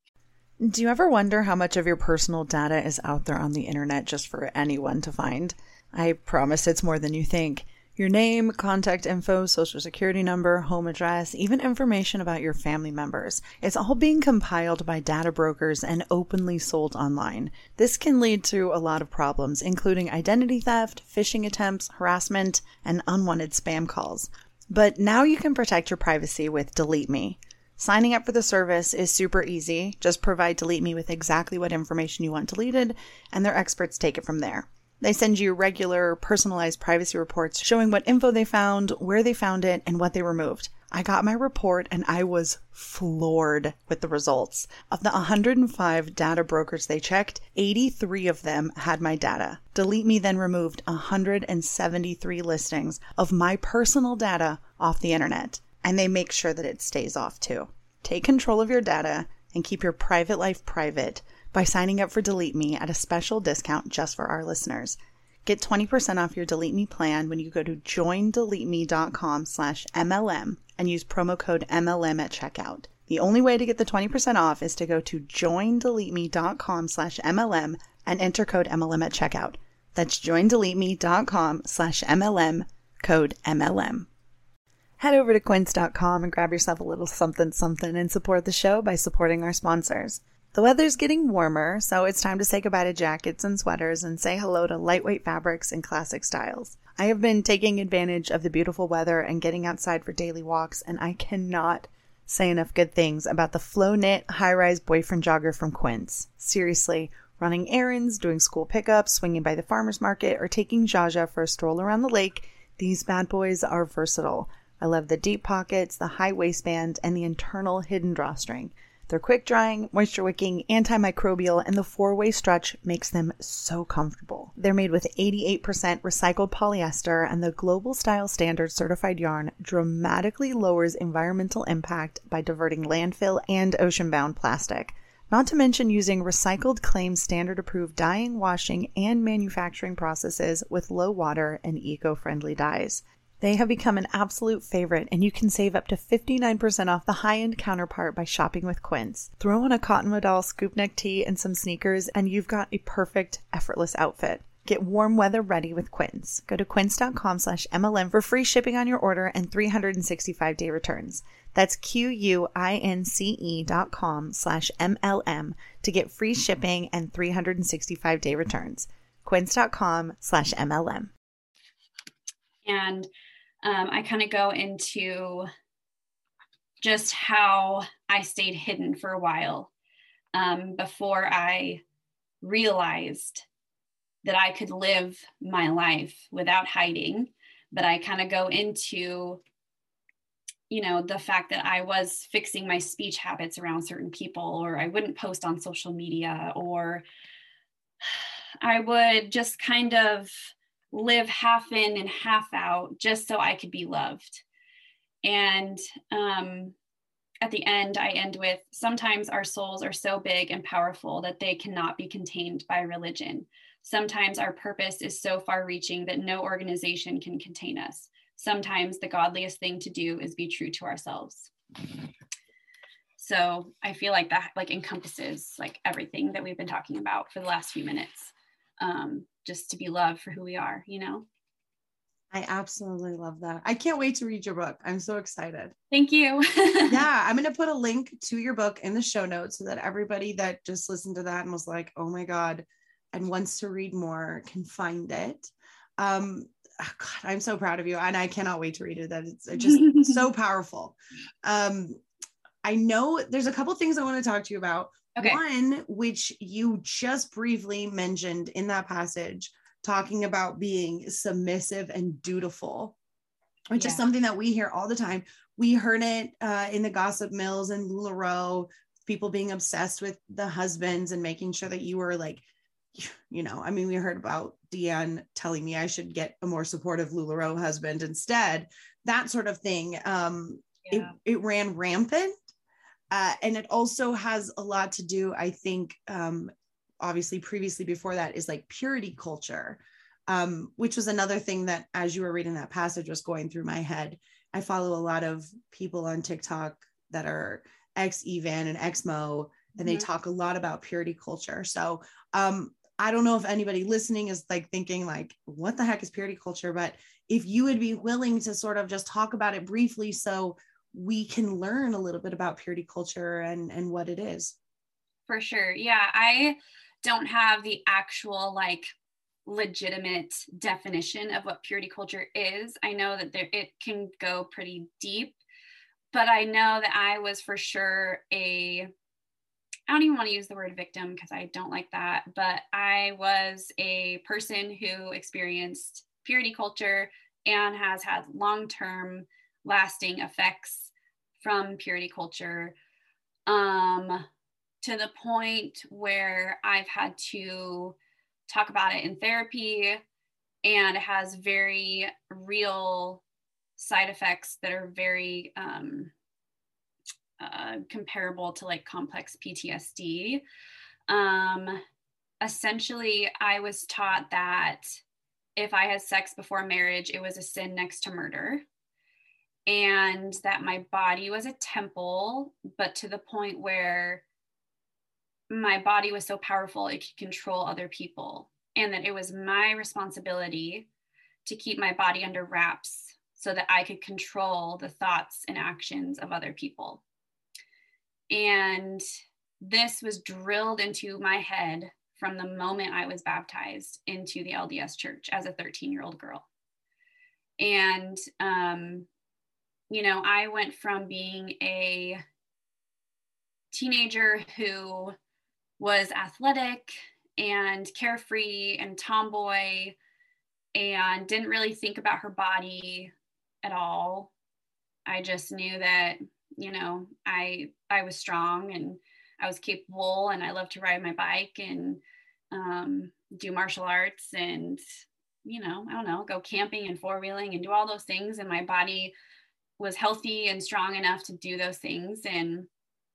Do you ever wonder how much of your personal data is out there on the internet just for anyone to find? I promise it's more than you think. Your name, contact info, social security number, home address, even information about your family members. It's all being compiled by data brokers and openly sold online. This can lead to a lot of problems, including identity theft, phishing attempts, harassment, and unwanted spam calls. But now you can protect your privacy with Delete Me. Signing up for the service is super easy. Just provide Delete Me with exactly what information you want deleted, and their experts take it from there. They send you regular, personalized privacy reports showing what info they found, where they found it, and what they removed. I got my report and I was floored with the results. Of the one hundred five data brokers they checked, eighty-three of them had my data. Delete Me then removed one hundred seventy-three listings of my personal data off the internet, and they make sure that it stays off too. Take control of your data and keep your private life private by signing up for Delete Me at a special discount just for our listeners. Get twenty percent off your Delete Me plan when you go to joindeleteme.com slash MLM and use promo code M L M at checkout. The only way to get the twenty percent off is to go to joindeleteme.com slash MLM and enter code M L M at checkout. That's joindeleteme.com slash MLM, code M L M. Head over to quince dot com and grab yourself a little something something and support the show by supporting our sponsors. The weather's getting warmer, so it's time to say goodbye to jackets and sweaters and say hello to lightweight fabrics and classic styles. I have been taking advantage of the beautiful weather and getting outside for daily walks, and I cannot say enough good things about the Flow Knit high-rise boyfriend jogger from Quince. Seriously, running errands, doing school pickups, swinging by the farmer's market, or taking Jaja for a stroll around the lake, these bad boys are versatile. I love the deep pockets, the high waistband, and the internal hidden drawstring. They're quick drying, moisture wicking, antimicrobial, and the four-way stretch makes them so comfortable. They're made with eighty-eight percent recycled polyester, and the Global Style Standard certified yarn dramatically lowers environmental impact by diverting landfill and ocean-bound plastic. Not to mention using recycled claim standard approved dyeing, washing, and manufacturing processes with low water and eco-friendly dyes. They have become an absolute favorite, and you can save up to fifty-nine percent off the high-end counterpart by shopping with Quince. Throw on a cotton modal scoop neck tee and some sneakers, and you've got a perfect, effortless outfit. Get warm weather ready with Quince. Go to quince.com slash MLM for free shipping on your order and three hundred sixty-five day returns. That's Q-U-I-N-C-E dot com slash M-L-M to get free shipping and three hundred sixty-five day returns. Quince.com slash M-L-M. And um, I kind of go into just how I stayed hidden for a while um, before I realized that I could live my life without hiding. But I kind of go into, you know, the fact that I was fixing my speech habits around certain people, or I wouldn't post on social media, or I would just kind of live half in and half out just so I could be loved. And um, at the end, I end with, sometimes our souls are so big and powerful that they cannot be contained by religion. Sometimes our purpose is so far reaching that no organization can contain us. Sometimes the godliest thing to do is be true to ourselves. So I feel like that like encompasses like everything that we've been talking about for the last few minutes. Um, just to be loved for who we are, you know? I absolutely love that. I can't wait to read your book. I'm so excited. Thank you. Yeah, I'm going to put a link to your book in the show notes so that everybody that just listened to that and was like, oh my God, and wants to read more can find it. Um, oh God, I'm so proud of you. And I cannot wait to read it. That it's just so powerful. Um, I know there's a couple things I want to talk to you about. Okay. One, which you just briefly mentioned in that passage, talking about being submissive and dutiful, which yeah. is something that we hear all the time. We heard it uh, in the gossip mills and LuLaRoe, people being obsessed with the husbands and making sure that you were like, you know, I mean, we heard about Deanne telling me I should get a more supportive LuLaRoe husband instead, that sort of thing. Um, yeah. it, it ran rampant. Uh, and it also has a lot to do, I think, um, obviously previously before that is like purity culture. um, which was another thing that as you were reading that passage was going through my head. I follow a lot of people on TikTok that are ex-Evan and ex-Mo, and they Mhm. talk a lot about purity culture. So um, I don't know if anybody listening is like thinking like, what the heck is purity culture? But if you would be willing to sort of just talk about it briefly so we can learn a little bit about purity culture and, and what it is. For sure. Yeah, I don't have the actual like legitimate definition of what purity culture is. I know that there, it can go pretty deep, but I know that I was for sure a, I don't even want to use the word victim because I don't like that, but I was a person who experienced purity culture and has had long-term lasting effects from purity culture, um, to the point where I've had to talk about it in therapy, and it has very real side effects that are very um, uh, comparable to like complex P T S D. Um, essentially, I was taught that if I had sex before marriage, it was a sin next to murder, and that my body was a temple, but to the point where my body was so powerful it could control other people, and that it was my responsibility to keep my body under wraps so that I could control the thoughts and actions of other people. And this was drilled into my head from the moment I was baptized into the L D S church as a thirteen-year-old girl. And, um, you know, I went from being a teenager who was athletic and carefree and tomboy and didn't really think about her body at all. I just knew that, you know, I I was strong and I was capable, and I loved to ride my bike and um, do martial arts and, you know, I don't know, go camping and four-wheeling and do all those things. And my body was healthy and strong enough to do those things. And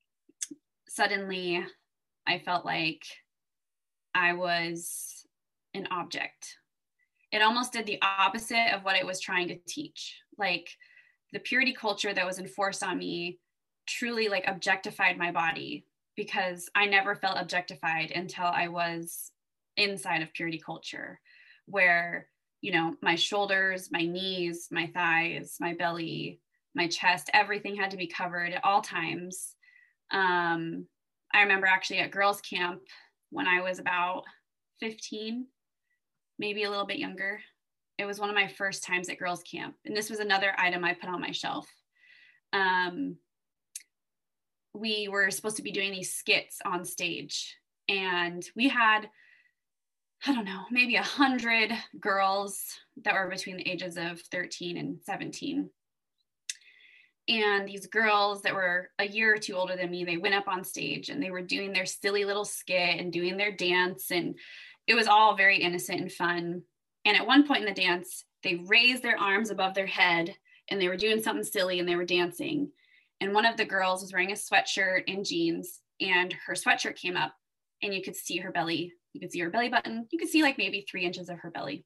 suddenly I felt like I was an object. It almost did the opposite of what it was trying to teach. Like the purity culture that was enforced on me truly like objectified my body, because I never felt objectified until I was inside of purity culture, where, you know, my shoulders, my knees, my thighs, my belly, my chest, everything had to be covered at all times. Um, I remember actually at girls' camp when I was about fifteen, maybe a little bit younger. It was one of my first times at girls' camp. And this was another item I put on my shelf. Um, we were supposed to be doing these skits on stage. And we had, I don't know, maybe a hundred girls that were between the ages of thirteen and seventeen. And these girls that were a year or two older than me, they went up on stage and they were doing their silly little skit and doing their dance. And it was all very innocent and fun. And at one point in the dance, they raised their arms above their head and they were doing something silly and they were dancing. And one of the girls was wearing a sweatshirt and jeans, and her sweatshirt came up and you could see her belly. You could see her belly button. You could see like maybe three inches of her belly.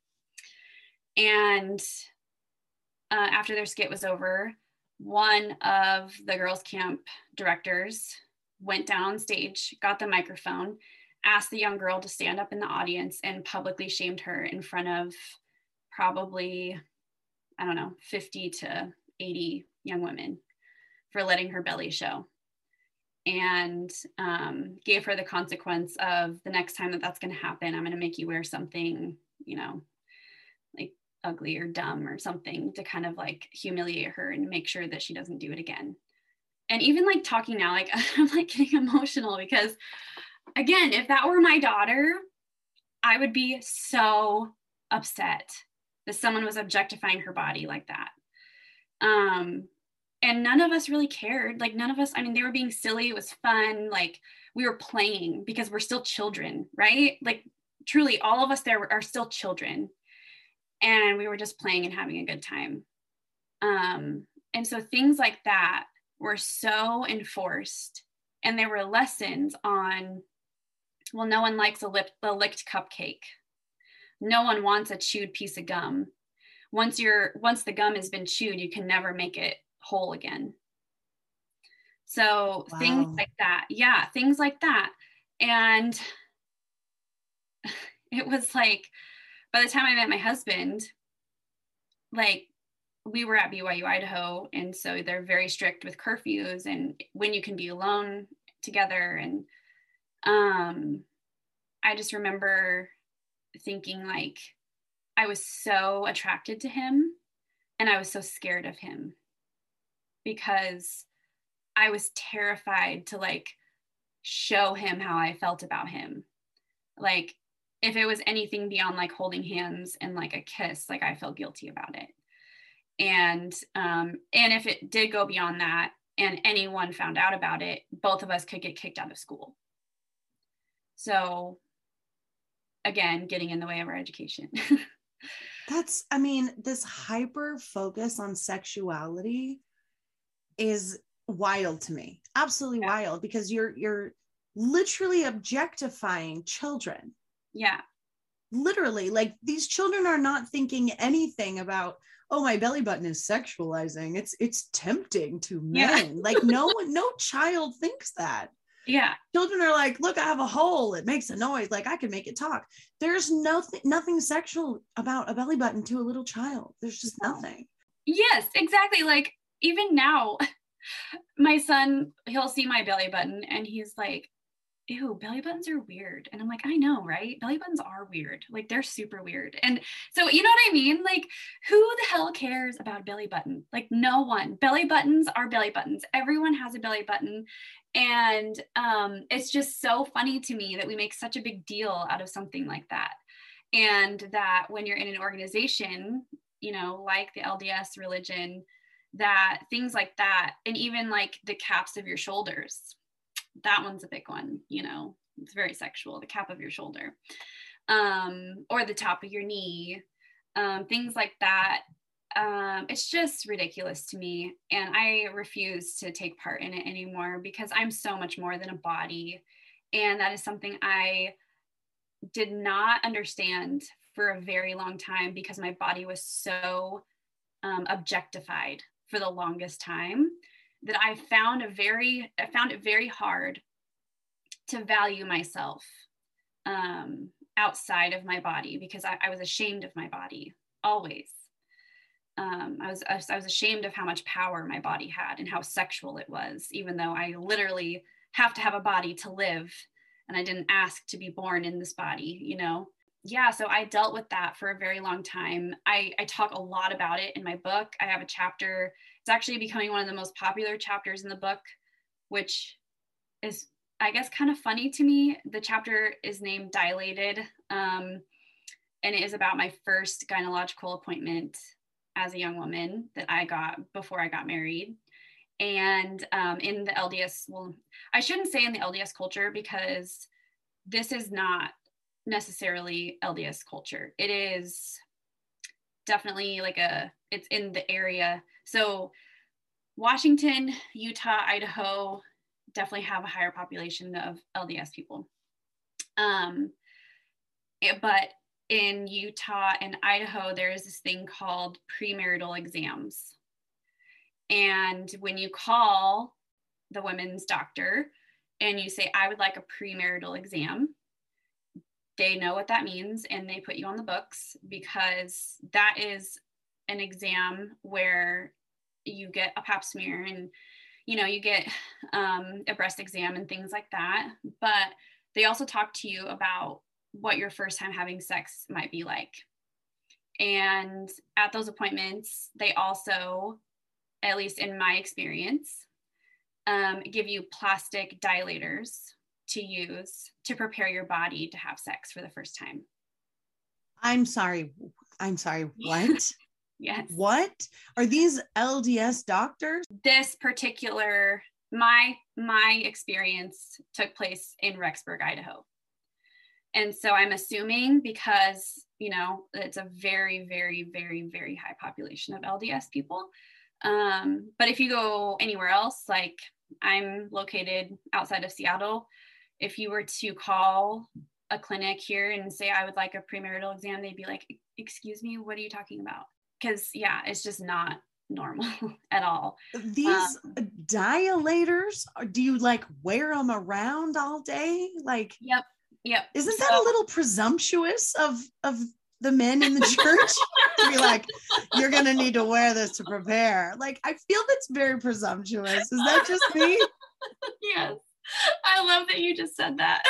And uh, after their skit was over, one of the girls' camp directors went down on stage, got the microphone, asked the young girl to stand up in the audience, and publicly shamed her in front of probably, I don't know, fifty to eighty young women for letting her belly show. And um, gave her the consequence of, the next time that that's going to happen, I'm going to make you wear something, you know, like ugly or dumb or something to kind of like humiliate her and make sure that she doesn't do it again. And even like talking now, like I'm like getting emotional because, again, if that were my daughter, I would be so upset that someone was objectifying her body like that. Um, and none of us really cared. Like none of us, I mean, they were being silly. It was fun. Like we were playing because we're still children, right? Like truly all of us there are still children. And we were just playing and having a good time. Um, and so things like that were so enforced. And there were lessons on, well, no one likes a, lip, a licked cupcake. no one wants a chewed piece of gum. Once you're, once the gum has been chewed, you can never make it whole again. So wow. Things like that. Yeah, things like that. And it was like, by the time I met my husband, like we were at B Y U Idaho. And so they're very strict with curfews and when you can be alone together. And um, I just remember thinking like, I was so attracted to him and I was so scared of him because I was terrified to like show him how I felt about him. Like if it was anything beyond like holding hands and like a kiss, like I felt guilty about it. And, um, and if it did go beyond that and anyone found out about it, both of us could get kicked out of school. So again, getting in the way of our education. That's, I mean, this hyper focus on sexuality is wild to me. Absolutely yeah. wild, because you're you're literally objectifying children. Yeah. Literally, like these children are not thinking anything about, oh, my belly button is sexualizing. It's it's tempting to men. Yeah. Like no no child thinks that. Yeah. Children are like, look, I have a hole. It makes a noise. Like I can make it talk. There's nothing nothing sexual about a belly button to a little child. There's just nothing. Yes, exactly. Like even now, my son, he'll see my belly button and he's like, ew, belly buttons are weird. And I'm like, I know, right? Belly buttons are weird. Like they're super weird. And so, you know what I mean? Like who the hell cares about a belly button? Like no one. Belly buttons are belly buttons. Everyone has a belly button. And um, it's just so funny to me that we make such a big deal out of something like that. And that when you're in an organization, you know, like the L D S religion, that things like that, and even like the caps of your shoulders, that one's a big one, you know, it's very sexual, the cap of your shoulder, um, or the top of your knee, um, things like that. Um, it's just ridiculous to me. And I refuse to take part in it anymore because I'm so much more than a body. And that is something I did not understand for a very long time because my body was so um, objectified for the longest time that I found a very, I found it very hard to value myself um, outside of my body because I, I was ashamed of my body always. Um, I was, I was, I was ashamed of how much power my body had and how sexual it was, even though I literally have to have a body to live and I didn't ask to be born in this body, you know? Yeah, so I dealt with that for a very long time. I, I talk a lot about it in my book. I have a chapter. It's actually becoming one of the most popular chapters in the book, which is, I guess, kind of funny to me. The chapter is named Dilated, um, and it is about my first gynecological appointment as a young woman that I got before I got married. And um, in the L D S, well, I shouldn't say in the L D S culture because this is not necessarily L D S culture. It is definitely like a, it's in the area. So Washington, Utah, Idaho definitely have a higher population of L D S people. Um, it, but in Utah and Idaho, there is this thing called premarital exams. And when you call the women's doctor and you say, I would like a premarital exam, they know what that means and they put you on the books because that is an exam where you get a pap smear and, you know, you get um, a breast exam and things like that. But they also talk to you about what your first time having sex might be like. And at those appointments, they also, at least in my experience, um, give you plastic dilators to use to prepare your body to have sex for the first time. I'm sorry. I'm sorry. What? Yes. What? Are these L D S doctors? This particular, my, my experience took place in Rexburg, Idaho. And so I'm assuming because, you know, it's a very, very, very, very high population of L D S people. Um, but if you go anywhere else, like I'm located outside of Seattle, if you were to call a clinic here and say I would like a premarital exam, they'd be like, excuse me, what are you talking about? Because yeah, it's just not normal at all. These um, dilators, do you like wear them around all day? Like, yep, yep. Isn't so, that a little presumptuous of of the men in the church to be like, you're gonna need to wear this to prepare? Like, I feel that's very presumptuous. Is that just me? Yes, I love that you just said that.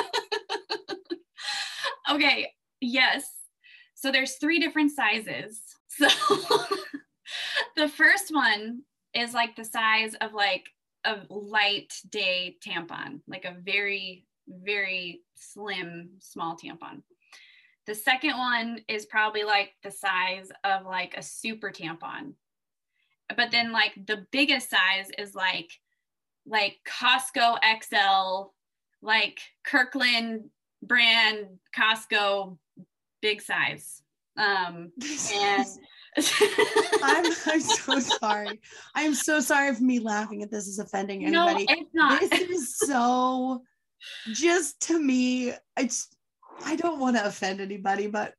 Okay, yes. So there's three different sizes. So the first one is like the size of like a light day tampon, like a very, very slim, small tampon. The second one is probably like the size of like a super tampon. But then like the biggest size is like, like Costco X L, like Kirkland brand Costco big size. Um, and I'm, I'm so sorry. I'm so sorry if me laughing at this is offending anybody. No, it's not. This is so, just to me, it's, I don't want to offend anybody, but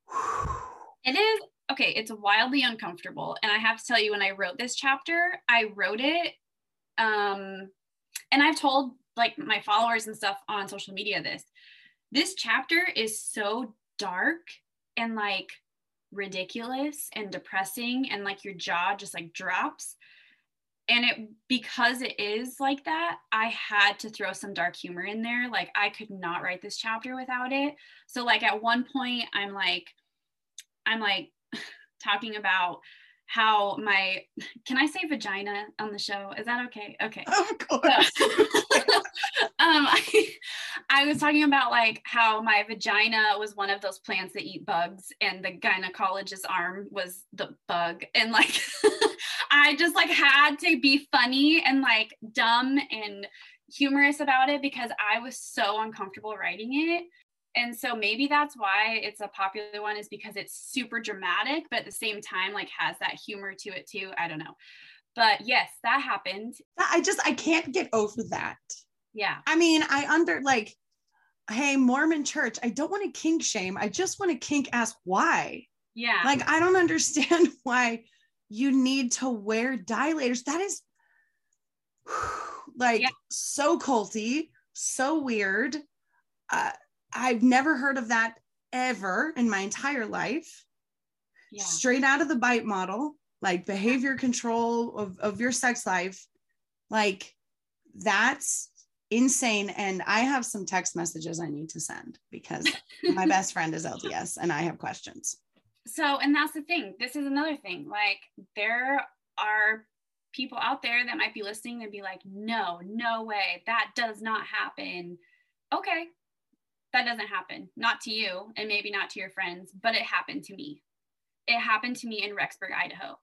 it is, okay, it's wildly uncomfortable. And I have to tell you, when I wrote this chapter, I wrote it, um, and I've told like my followers and stuff on social media this, this chapter is so dark and like ridiculous and depressing, and like your jaw just like drops. And it, because it is like that, I had to throw some dark humor in there. Like I could not write this chapter without it. So like at one point I'm like, I'm like talking about how my, can I say vagina on the show? Is that okay? Okay. Of course. So, um, I, I was talking about like how my vagina was one of those plants that eat bugs, and the gynecologist's arm was the bug. And like, I just like had to be funny and like dumb and humorous about it because I was so uncomfortable writing it. And so maybe that's why it's a popular one, is because it's super dramatic, but at the same time, like has that humor to it too. I don't know. But yes, that happened. I just, I can't get over that. Yeah. I mean, I under like, hey, Mormon church, I don't want to kink shame. I just want to kink ask why. Yeah. Like, I don't understand why you need to wear dilators. That is like yeah. so culty, so weird. Uh, I've never heard of that ever in my entire life. Yeah. Straight out of the bite model, like behavior control of, of your sex life. Like that's insane. And I have some text messages I need to send because my best friend is L D S and I have questions. So, and that's the thing. This is another thing. Like there are people out there that might be listening and be like, no, no way. That does not happen. Okay. That doesn't happen. Not to you and maybe not to your friends, but it happened to me. It happened to me in Rexburg, Idaho.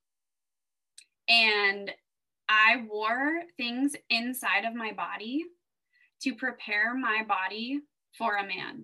And I wore things inside of my body to prepare my body for a man.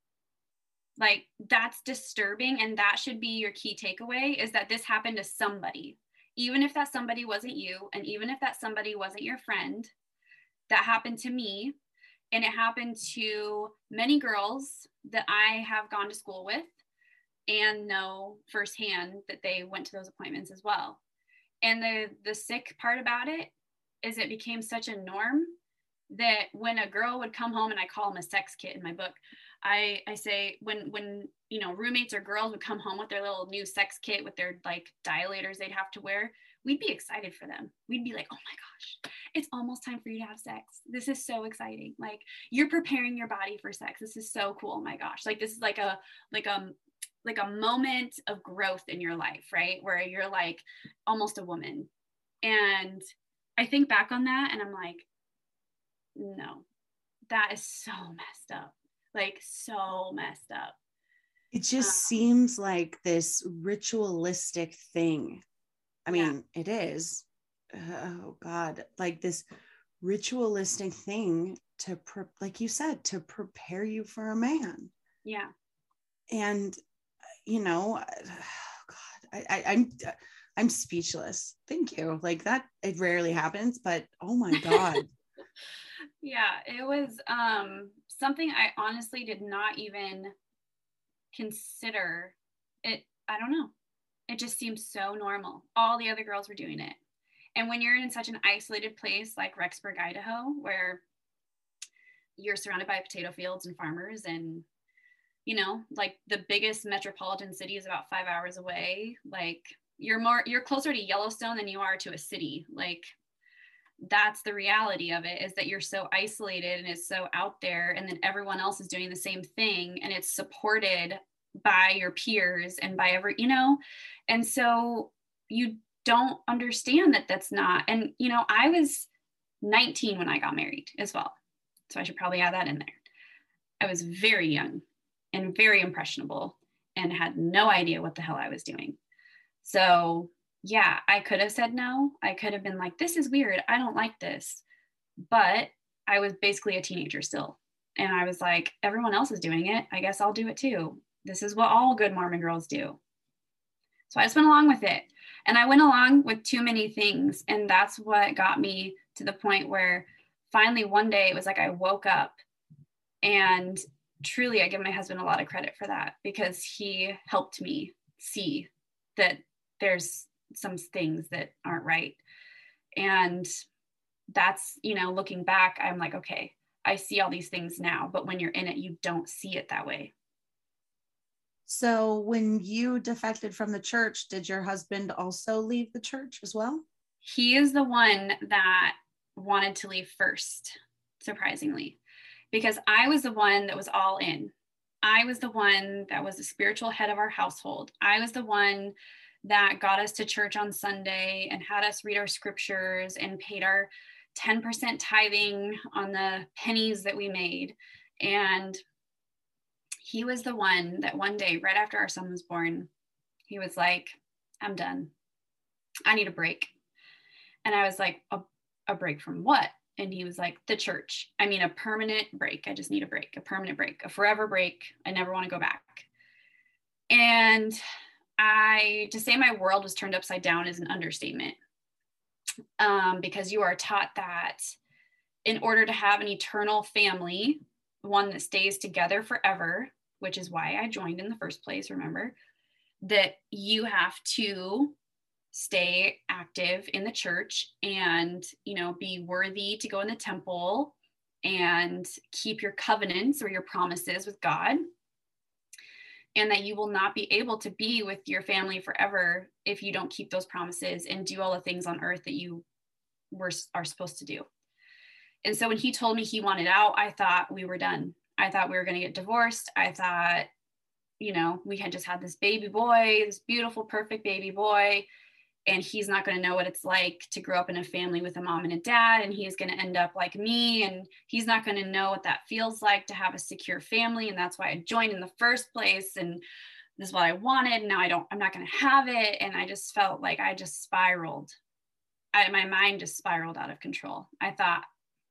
Like that's disturbing. And that should be your key takeaway, is that this happened to somebody, even if that somebody wasn't you. And even if that somebody wasn't your friend, that happened to me. And it happened to many girls that I have gone to school with and know firsthand that they went to those appointments as well. And the, the sick part about it is it became such a norm that when a girl would come home, and I call them a sex kit in my book, I, I say when, when, you know, roommates or girls would come home with their little new sex kit with their like dilators they'd have to wear, we'd be excited for them. We'd be like, oh my gosh, it's almost time for you to have sex. This is so exciting. Like you're preparing your body for sex. This is so cool. Oh my gosh. Like this is like a, like a, like a moment of growth in your life, right? Where you're like almost a woman. And I think back on that and I'm like, no, that is so messed up. Like so messed up. It just um, seems like this ritualistic thing. I mean, yeah. It is. Oh God, like this ritualistic thing to, pre- like you said, to prepare you for a man. Yeah. And, you know, oh God, I, I, I'm, I'm speechless. Thank you. Like that, it rarely happens, but oh my God, Yeah, it was um, something I honestly did not even consider it. I don't know. It just seemed so normal. All the other girls were doing it. And when you're in such an isolated place like Rexburg, Idaho, where you're surrounded by potato fields and farmers, and, you know, like the biggest metropolitan city is about five hours away. Like you're more, you're closer to Yellowstone than you are to a city. Like that's the reality of it, is that you're so isolated and it's so out there, and then everyone else is doing the same thing, and it's supported by your peers and by every, you know, and so you don't understand that that's not. And, you know, I was nineteen when I got married as well. So I should probably add that in there. I was very young and very impressionable and had no idea what the hell I was doing. So yeah, I could have said no. I could have been like, this is weird. I don't like this. But I was basically a teenager still. And I was like, everyone else is doing it. I guess I'll do it too. This is what all good Mormon girls do. So I just went along with it. And I went along with too many things. And that's what got me to the point where finally one day it was like I woke up, and truly I give my husband a lot of credit for that, because he helped me see that there's some things that aren't right. And that's, you know, looking back, I'm like, okay, I see all these things now, but when you're in it, you don't see it that way. So when you defected from the church, did your husband also leave the church as well? He is the one that wanted to leave first, surprisingly, because I was the one that was all in. I was the one that was the spiritual head of our household. I was the one that got us to church on Sunday and had us read our scriptures and paid our ten percent tithing on the pennies that we made. And he was the one that one day, right after our son was born, he was like, I'm done. I need a break. And I was like, a, a break from what? And he was like, the church. I mean, a permanent break. I just need a break, a permanent break, a forever break. I never want to go back. And I, to say my world was turned upside down is an understatement, um, because you are taught that in order to have an eternal family, one that stays together forever, which is why I joined in the first place, remember, that you have to stay active in the church and, you know, be worthy to go in the temple and keep your covenants or your promises with God. And that you will not be able to be with your family forever if you don't keep those promises and do all the things on earth that you were are supposed to do. And so when he told me he wanted out, I thought we were done. I thought we were going to get divorced. I thought, you know, we had just had this baby boy, this beautiful, perfect baby boy, and he's not going to know what it's like to grow up in a family with a mom and a dad, and he's going to end up like me, and he's not going to know what that feels like to have a secure family, and that's why I joined in the first place, and this is what I wanted. Now I don't, I'm not going to have it. And I just felt like I just spiraled. I, my mind just spiraled out of control. I thought,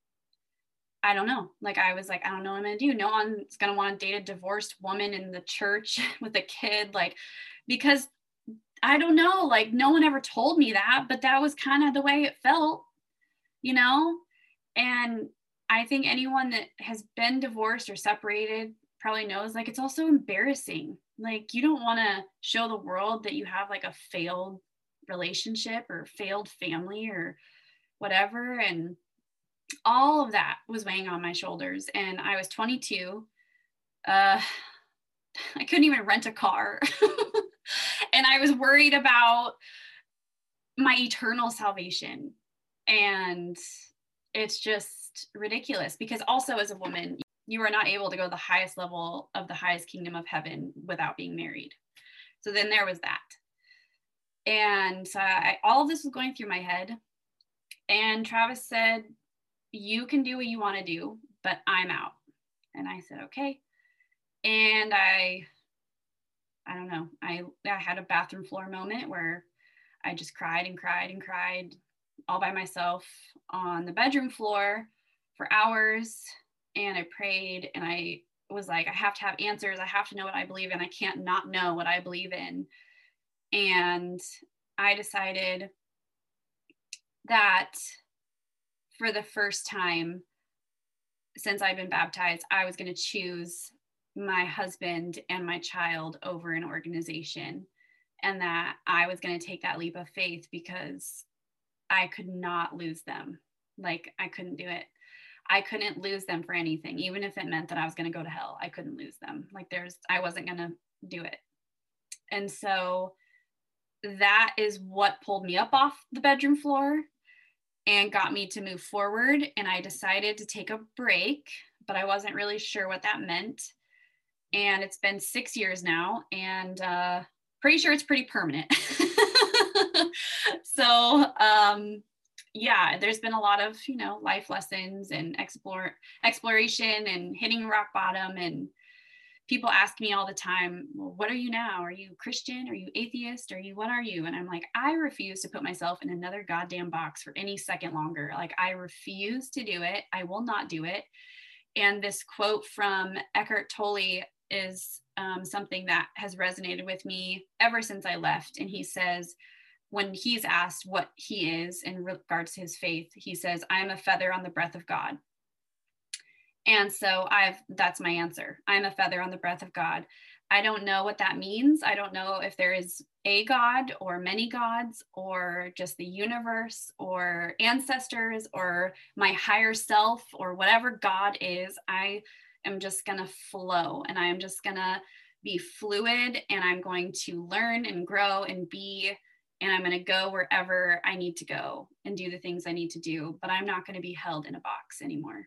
I don't know. Like, I was like, I don't know what I'm going to do. No one's going to want to date a divorced woman in the church with a kid. Like, because I don't know, like no one ever told me that, but that was kind of the way it felt, you know? And I think anyone that has been divorced or separated probably knows, like, it's also embarrassing. Like, you don't want to show the world that you have like a failed relationship or failed family or whatever. And all of that was weighing on my shoulders. And I was twenty-two. Uh, I couldn't even rent a car. And I was worried about my eternal salvation. And it's just ridiculous, because also as a woman, you are not able to go to the highest level of the highest kingdom of heaven without being married. So then there was that. And so I, all of this was going through my head. And Travis said, you can do what you want to do, but I'm out. And I said, okay. And I, I don't know, I, I had a bathroom floor moment where I just cried and cried and cried all by myself on the bedroom floor for hours. And I prayed, and I was like, I have to have answers. I have to know what I believe in. I can't not know what I believe in. And I decided that for the first time since I've been baptized, I was going to choose my husband and my child over an organization, and that I was going to take that leap of faith because I could not lose them. Like, I couldn't do it. I couldn't lose them for anything. Even if it meant that I was going to go to hell, I couldn't lose them. Like, there's, I wasn't going to do it. And so that is what pulled me up off the bedroom floor and got me to move forward. And I decided to take a break, but I wasn't really sure what that meant. And it's been six years now, and uh, pretty sure it's pretty permanent. so, um, yeah, there's been a lot of, you know, life lessons and explore exploration and hitting rock bottom. And people ask me all the time, well, what are you now? Are you Christian? Are you atheist? Are you, what are you? And I'm like, I refuse to put myself in another goddamn box for any second longer. Like, I refuse to do it. I will not do it. And this quote from Eckhart Tolle is um, something that has resonated with me ever since I left. And he says, when he's asked what he is in regards to his faith, he says, I am a feather on the breath of God. And so I've, that's my answer. I'm a feather on the breath of God. I don't know what that means. I don't know if there is a God or many gods or just the universe or ancestors or my higher self or whatever God is. I am just going to flow, and I am just going to be fluid, and I'm going to learn and grow and be, and I'm going to go wherever I need to go and do the things I need to do, but I'm not going to be held in a box anymore.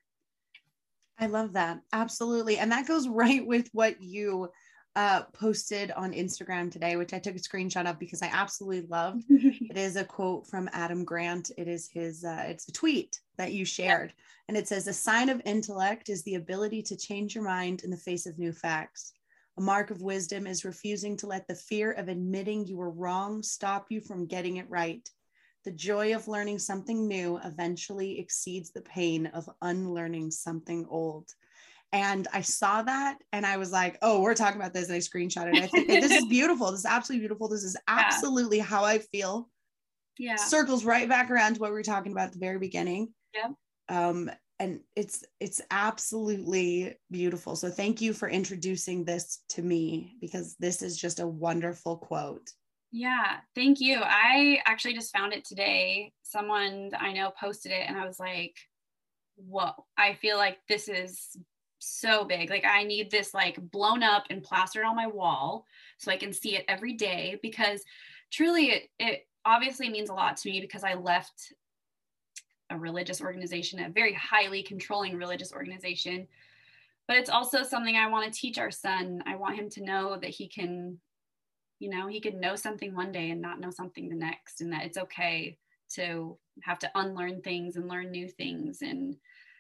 I love that. Absolutely. And that goes right with what you uh, posted on Instagram today, which I took a screenshot of because I absolutely loved. It is a quote from Adam Grant. It is his, uh, it's a tweet that you shared. Yeah. And it says, a sign of intellect is the ability to change your mind in the face of new facts. A mark of wisdom is refusing to let the fear of admitting you were wrong stop you from getting it right. The joy of learning something new eventually exceeds the pain of unlearning something old. And I saw that and I was like, oh, we're talking about this. And I screenshotted it. I think this is beautiful. This is absolutely beautiful. This is absolutely yeah. how I feel. Yeah. Circles right back around to what we were talking about at the very beginning. Yeah. Um, and it's, it's absolutely beautiful. So thank you for introducing this to me, because this is just a wonderful quote. Yeah, thank you. I actually just found it today. Someone I know posted it, and I was like, whoa, I feel like this is so big. Like, I need this like blown up and plastered on my wall so I can see it every day, because truly it, it obviously means a lot to me, because I left a religious organization, a very highly controlling religious organization. But it's also something I want to teach our son. I want him to know that he can, you know, he could know something one day and not know something the next, and that it's okay to have to unlearn things and learn new things. And,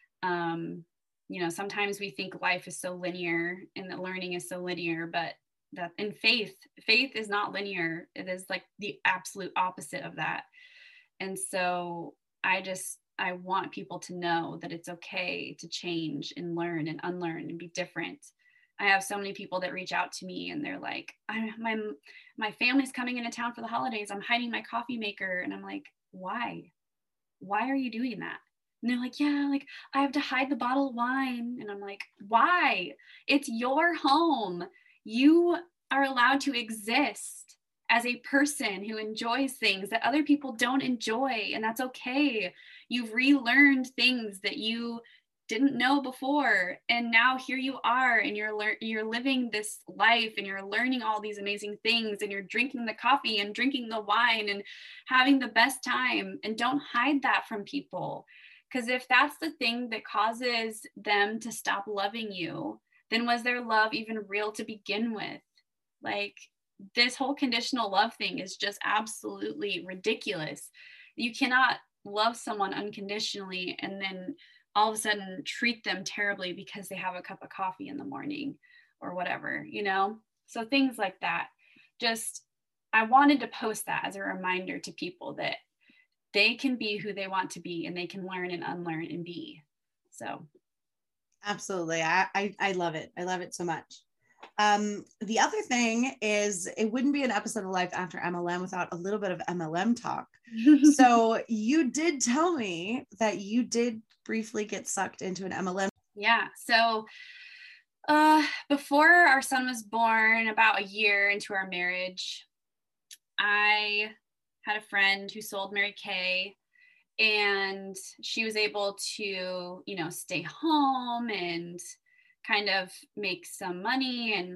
um, you know, sometimes we think life is so linear and that learning is so linear, but that in faith, faith is not linear. It is like the absolute opposite of that. And so I just, I want people to know that it's okay to change and learn and unlearn and be different. I have so many people that reach out to me and they're like, I, my, my family's coming into town for the holidays. I'm hiding my coffee maker. And I'm like, why? Why are you doing that? And they're like, yeah, like I have to hide the bottle of wine. And I'm like, why? It's your home. You are allowed to exist as a person who enjoys things that other people don't enjoy. And that's okay. You've relearned things that you didn't know before, and now here you are, and you're lear- you're living this life, and you're learning all these amazing things, and you're drinking the coffee and drinking the wine and having the best time. And don't hide that from people, because if that's the thing that causes them to stop loving you, then was their love even real to begin with? Like, this whole conditional love thing is just absolutely ridiculous. You cannot love someone unconditionally and then all of a sudden treat them terribly because they have a cup of coffee in the morning or whatever, you know? So things like that. Just, I wanted to post that as a reminder to people that they can be who they want to be, and they can learn and unlearn and be. So. Absolutely. I, I, I love it. I love it so much. Um, the other thing is it wouldn't be an episode of Life After M L M without a little bit of M L M talk. So you did tell me that you did briefly get sucked into an M L M. Yeah. So uh, before our son was born, about a year into our marriage, I had a friend who sold Mary Kay, and she was able to, you know, stay home and kind of make some money. And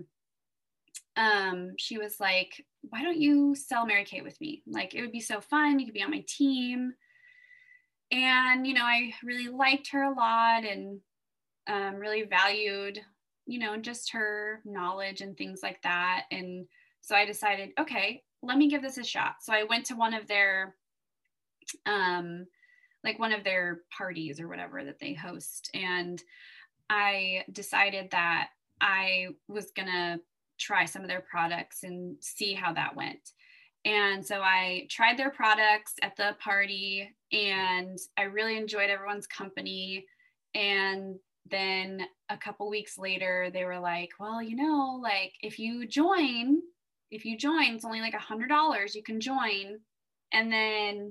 um, she was like, why don't you sell Mary Kay with me? Like, it would be so fun. You could be on my team. And, you know, I really liked her a lot and um, really valued, you know, just her knowledge and things like that. And so I decided, okay, let me give this a shot. So I went to one of their, um, like one of their parties or whatever that they host. And I decided that I was going to try some of their products and see how that went. And so I tried their products at the party, and I really enjoyed everyone's company. And then a couple weeks later, they were like, well, you know, like if you join, if you join, it's only like a hundred dollars, you can join. And then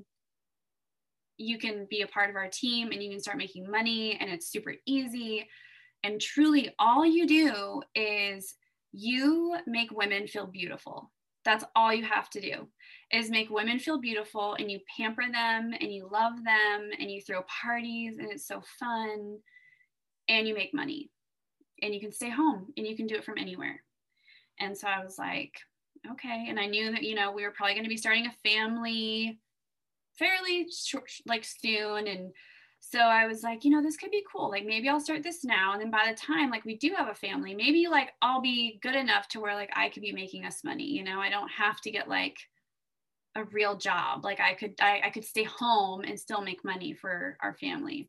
you can be a part of our team and you can start making money, and it's super easy. And truly all you do is you make women feel beautiful. That's all you have to do, is make women feel beautiful, and you pamper them and you love them and you throw parties and it's so fun, and you make money, and you can stay home and you can do it from anywhere. And so I was like, okay. And I knew that, you know, we were probably going to be starting a family fairly short, like soon. And so I was like, you know, this could be cool. Like maybe I'll start this now. And then by the time like we do have a family, maybe like I'll be good enough to where like I could be making us money. You know, I don't have to get like a real job. Like I could, I, I could stay home and still make money for our family.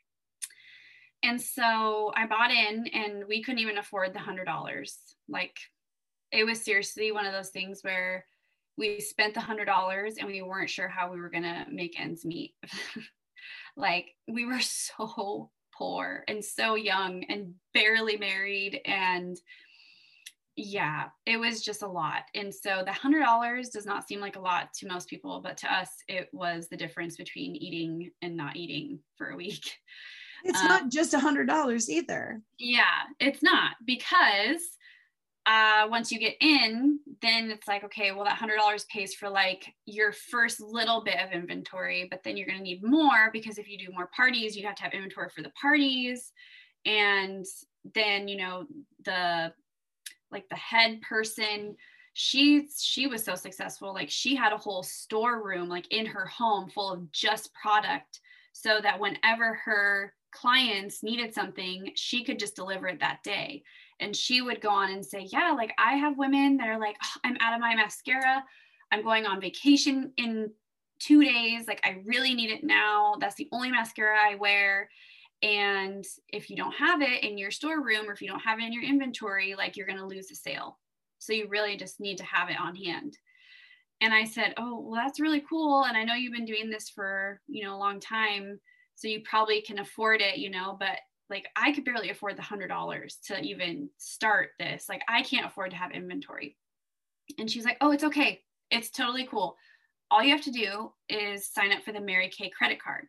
And so I bought in, and we couldn't even afford the hundred dollars. Like it was seriously one of those things where we spent the hundred dollars and we weren't sure how we were going to make ends meet. Like we were so poor and so young and barely married. And yeah, it was just a lot. And so the hundred dollars does not seem like a lot to most people, but to us, it was the difference between eating and not eating for a week. It's um, not just a hundred dollars either. Yeah, it's not, because uh, once you get in, then it's like, okay, well, that hundred dollars pays for like your first little bit of inventory, but then you're going to need more, because if you do more parties, you have to have inventory for the parties. And then, you know, the, like the head person, she, she was so successful. Like she had a whole storeroom, like in her home full of just product, so that whenever her clients needed something, she could just deliver it that day. And she would go on and say, yeah, like I have women that are like, oh, I'm out of my mascara. I'm going on vacation in two days. Like I really need it now. That's the only mascara I wear. And if you don't have it in your storeroom, or if you don't have it in your inventory, like you're going to lose the sale. So you really just need to have it on hand. And I said, oh, well, that's really cool. And I know you've been doing this for, you know, a long time, so you probably can afford it, you know, but like I could barely afford the hundred dollars to even start this. Like I can't afford to have inventory. And she's like, oh, it's okay. It's totally cool. All you have to do is sign up for the Mary Kay credit card.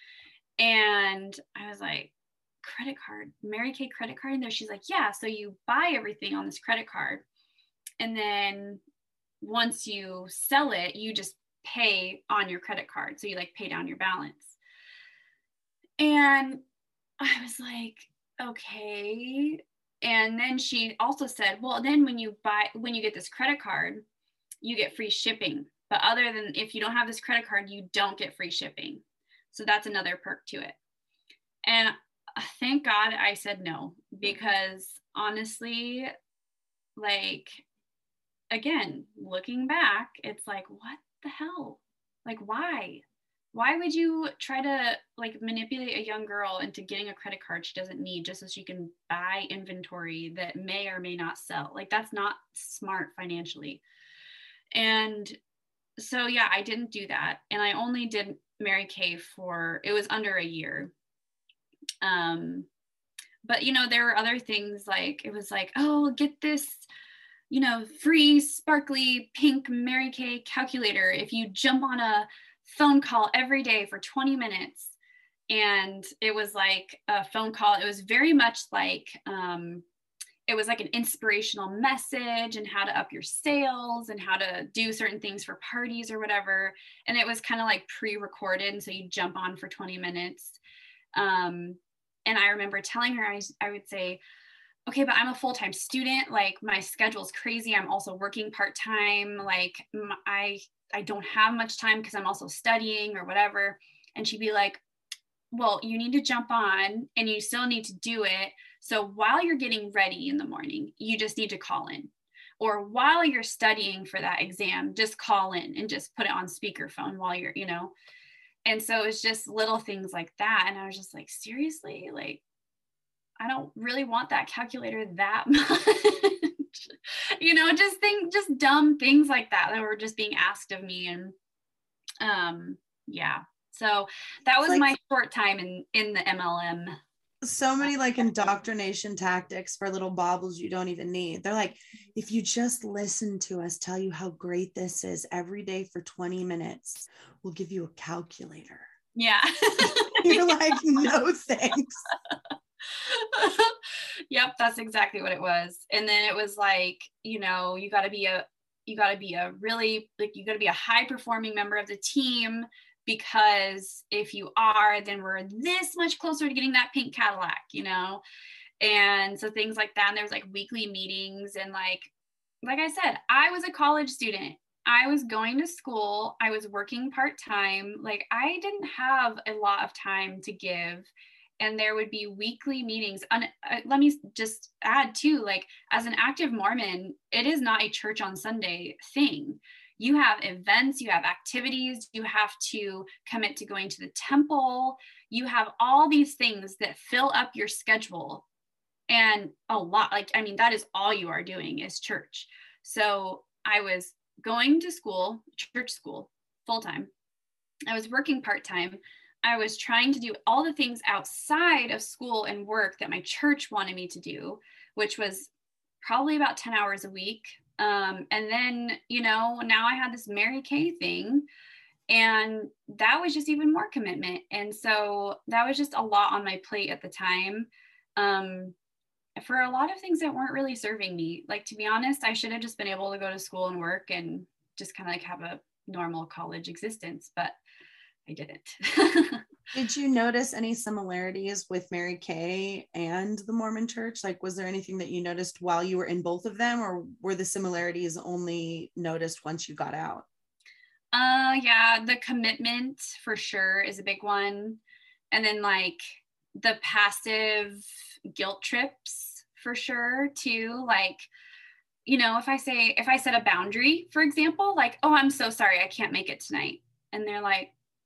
And I was like, credit card, Mary Kay credit card? And there she's like, yeah. So you buy everything on this credit card, and then once you sell it, you just pay on your credit card. So you like pay down your balance. And I was like, okay. And then she also said, well, then when you buy, when you get this credit card, you get free shipping. But other than if you don't have this credit card, you don't get free shipping. So that's another perk to it. And thank God I said no, because honestly, like, again, looking back, it's like, what the hell? Like, why? Why would you try to like manipulate a young girl into getting a credit card she doesn't need just so she can buy inventory that may or may not sell? Like that's not smart financially. And so, yeah, I didn't do that. And I only did Mary Kay for, it was under a year. Um, but you know, there were other things like, it was like, oh, get this, you know, free sparkly pink Mary Kay calculator if you jump on a phone call every day for twenty minutes. And it was like a phone call. It was very much like, um, it was like an inspirational message and how to up your sales and how to do certain things for parties or whatever. And it was kind of like pre-recorded. And so you jump on for twenty minutes. Um, and I remember telling her, I, I would say, okay, but I'm a full-time student. Like my schedule's crazy. I'm also working part-time. Like m- I, I don't have much time because I'm also studying or whatever. And she'd be like, well, you need to jump on and you still need to do it. So while you're getting ready in the morning, you just need to call in. Or while you're studying for that exam, just call in and just put it on speakerphone while you're, you know. And so it's just little things like that. And I was just like, seriously, like, I don't really want that calculator that much. You know, just think, just dumb things like that that were just being asked of me. And um, yeah. So that was like, my short time in, in the M L M. So many like indoctrination tactics for little baubles you don't even need. They're like, if you just listen to us tell you how great this is every day for twenty minutes, we'll give you a calculator. Yeah. You're like, no thanks. Yep, that's exactly what it was. And then it was like, you know, you got to be a, you got to be a really, like, you got to be a high performing member of the team. Because if you are, then we're this much closer to getting that pink Cadillac, you know? And so things like that. And there was like weekly meetings. And like, like I said, I was a college student. I was going to school. I was working part-time. Like I didn't have a lot of time to give. And there would be weekly meetings. And uh, let me just add too, like as an active Mormon, it is not a church on Sunday thing. You have events, you have activities, you have to commit to going to the temple. You have all these things that fill up your schedule and a lot, like, I mean, that is all you are doing is church. So I was going to school, church school, full-time. I was working part-time. I was trying to do all the things outside of school and work that my church wanted me to do, which was probably about ten hours a week. Um, and then, you know, now I had this Mary Kay thing and that was just even more commitment. And so that was just a lot on my plate at the time. Um, for a lot of things that weren't really serving me. Like, to be honest, I should have just been able to go to school and work and just kind of like have a normal college existence, but I didn't. Did you notice any similarities with Mary Kay and the Mormon Church? Like, was there anything that you noticed while you were in both of them, or were the similarities only noticed once you got out? Uh, yeah, the commitment for sure is a big one. And then like the passive guilt trips for sure too. Like, you know, if I say, if I set a boundary, for example, like, oh, I'm so sorry, I can't make it tonight. And they're like,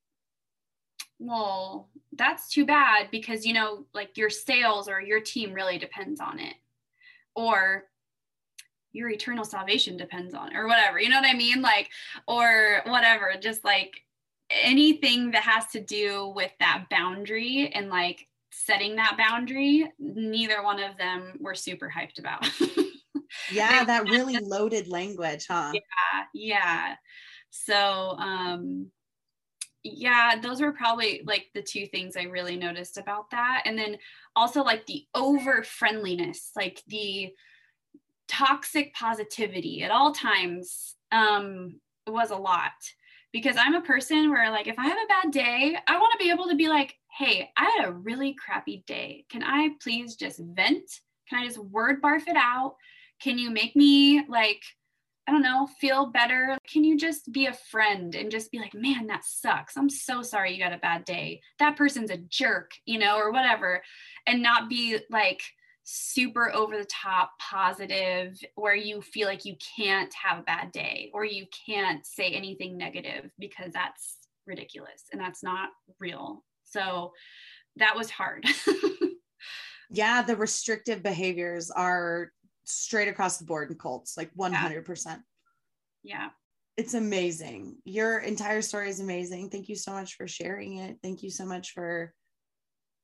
well, that's too bad because, you know, like your sales or your team really depends on it, or your eternal salvation depends on it, or whatever, you know what I mean? Like, or whatever, just like anything that has to do with that boundary and like setting that boundary, neither one of them were super hyped about. Yeah, that really loaded language, huh? Yeah, yeah. So, um, yeah, those were probably like the two things I really noticed about that. And then also like the over friendliness, like the toxic positivity at all times um, was a lot, because I'm a person where like, if I have a bad day, I want to be able to be like, hey, I had a really crappy day. Can I please just vent? Can I just word barf it out? Can you make me like, I don't know, feel better? Can you just be a friend and just be like, man, that sucks. I'm so sorry you got a bad day. That person's a jerk, you know, or whatever. And not be like super over the top positive where you feel like you can't have a bad day or you can't say anything negative, because that's ridiculous and that's not real. So that was hard. Yeah, the restrictive behaviors are straight across the board in cults, like one hundred percent. Yeah. It's amazing. Your entire story is amazing. Thank you so much for sharing it. Thank you so much for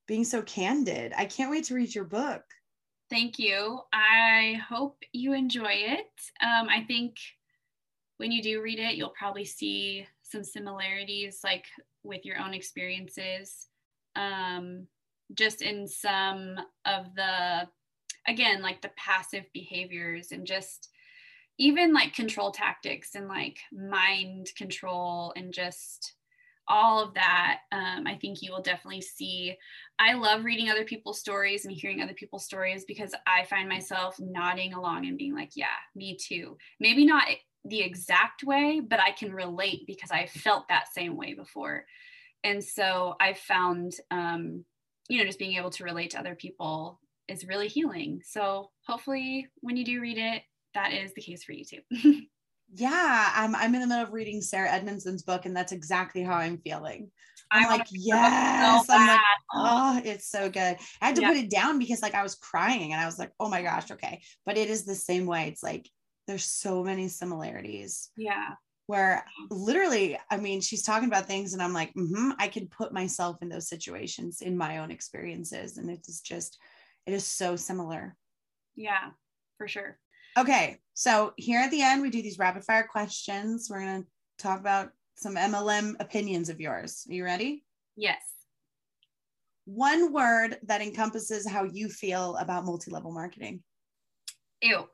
being so candid. I can't wait to read your book. Thank you. I hope you enjoy it. Um, I think when you do read it, you'll probably see some similarities, like with your own experiences, um, just in some of the, again, like the passive behaviors and just even like control tactics and like mind control and just all of that. Um, I think you will definitely see. I love reading other people's stories and hearing other people's stories because I find myself nodding along and being like, yeah, me too. Maybe not the exact way, but I can relate because I felt that same way before. And so I found, um, you know, just being able to relate to other people is really healing. So hopefully when you do read it, that is the case for you too. Yeah, I'm I'm in the middle of reading Sarah Edmondson's book, and that's exactly how I'm feeling. I'm I like, want to yes. so I'm like, bad. oh, it's so good. I had to Yeah. put it down because like I was crying and I was like, oh my gosh, okay. But it is the same way. It's like there's so many similarities. Yeah. Where literally, I mean, she's talking about things and I'm like, mm-hmm, I can put myself in those situations in my own experiences. And it is just, it is so similar. Yeah, for sure. Okay, so here at the end, we do these rapid fire questions. We're going to talk about some M L M opinions of yours. Are you ready? Yes. One word that encompasses how you feel about multi-level marketing. Ew.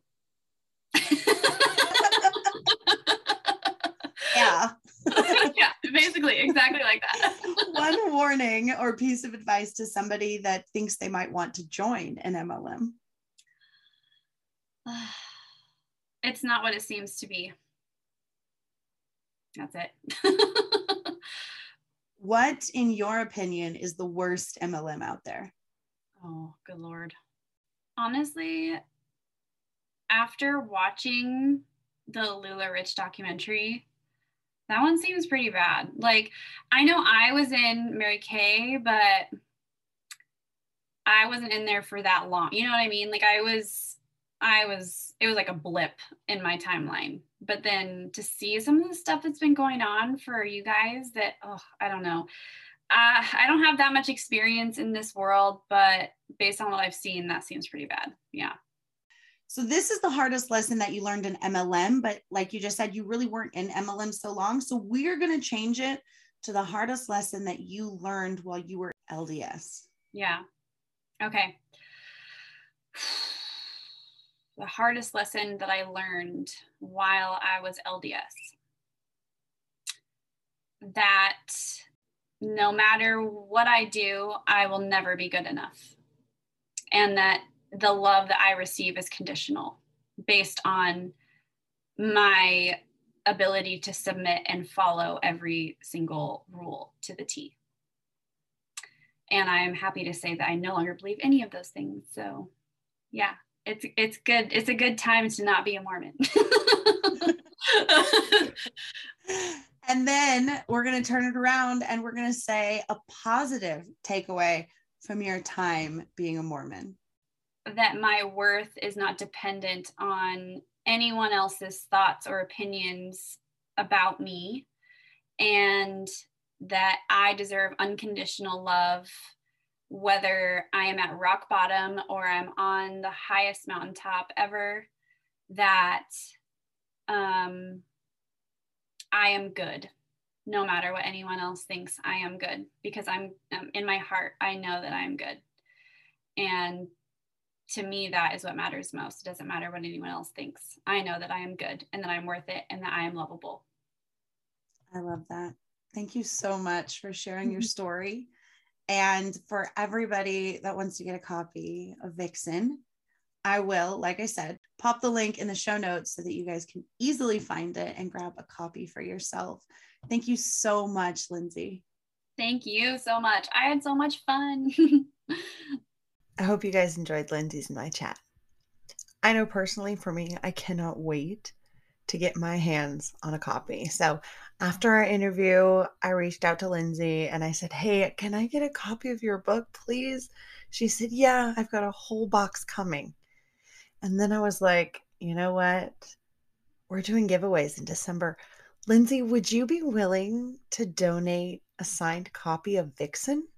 Yeah. Yeah, basically, exactly like that. One warning or piece of advice to somebody that thinks they might want to join an M L M. It's not what it seems to be. That's it. What, in your opinion, is the worst M L M out there? Oh, good Lord. Honestly, after watching the LuLaRich documentary, that one seems pretty bad. Like, I know I was in Mary Kay, but I wasn't in there for that long. You know what I mean? Like I was, I was, it was like a blip in my timeline. But then to see some of the stuff that's been going on for you guys that, oh, I don't know. Uh, I don't have that much experience in this world, but based on what I've seen, that seems pretty bad. Yeah. So this is the hardest lesson that you learned in M L M, but like you just said, you really weren't in M L M so long. So we're going to change it to the hardest lesson that you learned while you were L D S. Yeah. Okay. The hardest lesson that I learned while I was L D S. That no matter what I do, I will never be good enough. And that the love that I receive is conditional based on my ability to submit and follow every single rule to the T. And I am happy to say that I no longer believe any of those things. So yeah, it's it's good. It's a good time to not be a Mormon. And then we're going to turn it around and we're going to say a positive takeaway from your time being a Mormon. That my worth is not dependent on anyone else's thoughts or opinions about me, and that I deserve unconditional love, whether I am at rock bottom or I'm on the highest mountaintop ever, that um, I am good. No matter what anyone else thinks, I am good because I'm um, in my heart, I know that I am good. And to me, that is what matters most. It doesn't matter what anyone else thinks. I know that I am good and that I'm worth it and that I am lovable. I love that. Thank you so much for sharing your story. And for everybody that wants to get a copy of Vixen, I will, like I said, pop the link in the show notes so that you guys can easily find it and grab a copy for yourself. Thank you so much, Lindsay. Thank you so much. I had so much fun. I hope you guys enjoyed Lindsay's and my chat. I know personally for me, I cannot wait to get my hands on a copy. So after our interview, I reached out to Lindsay and I said, hey, can I get a copy of your book, please? She said, yeah, I've got a whole box coming. And then I was like, you know what? We're doing giveaways in December. Lindsay, would you be willing to donate a signed copy of Vixen?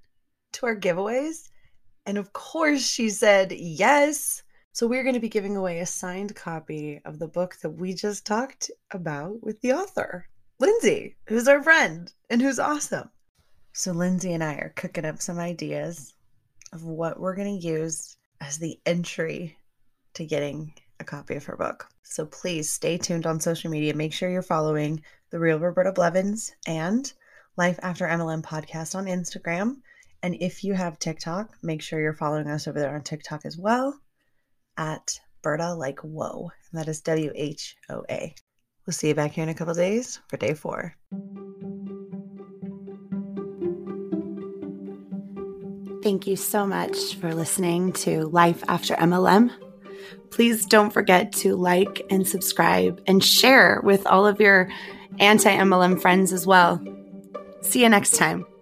to our giveaways? And of course she said yes. So we're going to be giving away a signed copy of the book that we just talked about with the author, Lindsay, who's our friend and who's awesome. So Lindsay and I are cooking up some ideas of what we're going to use as the entry to getting a copy of her book. So please stay tuned on social media. Make sure you're following The Real Roberta Blevins and Life After M L M podcast on Instagram. And if you have TikTok, make sure you're following us over there on TikTok as well at Berta Like Whoa. And that is W H O A. We'll see you back here in a couple days for day four. Thank you so much for listening to Life After M L M. Please don't forget to like and subscribe and share with all of your anti-M L M friends as well. See you next time.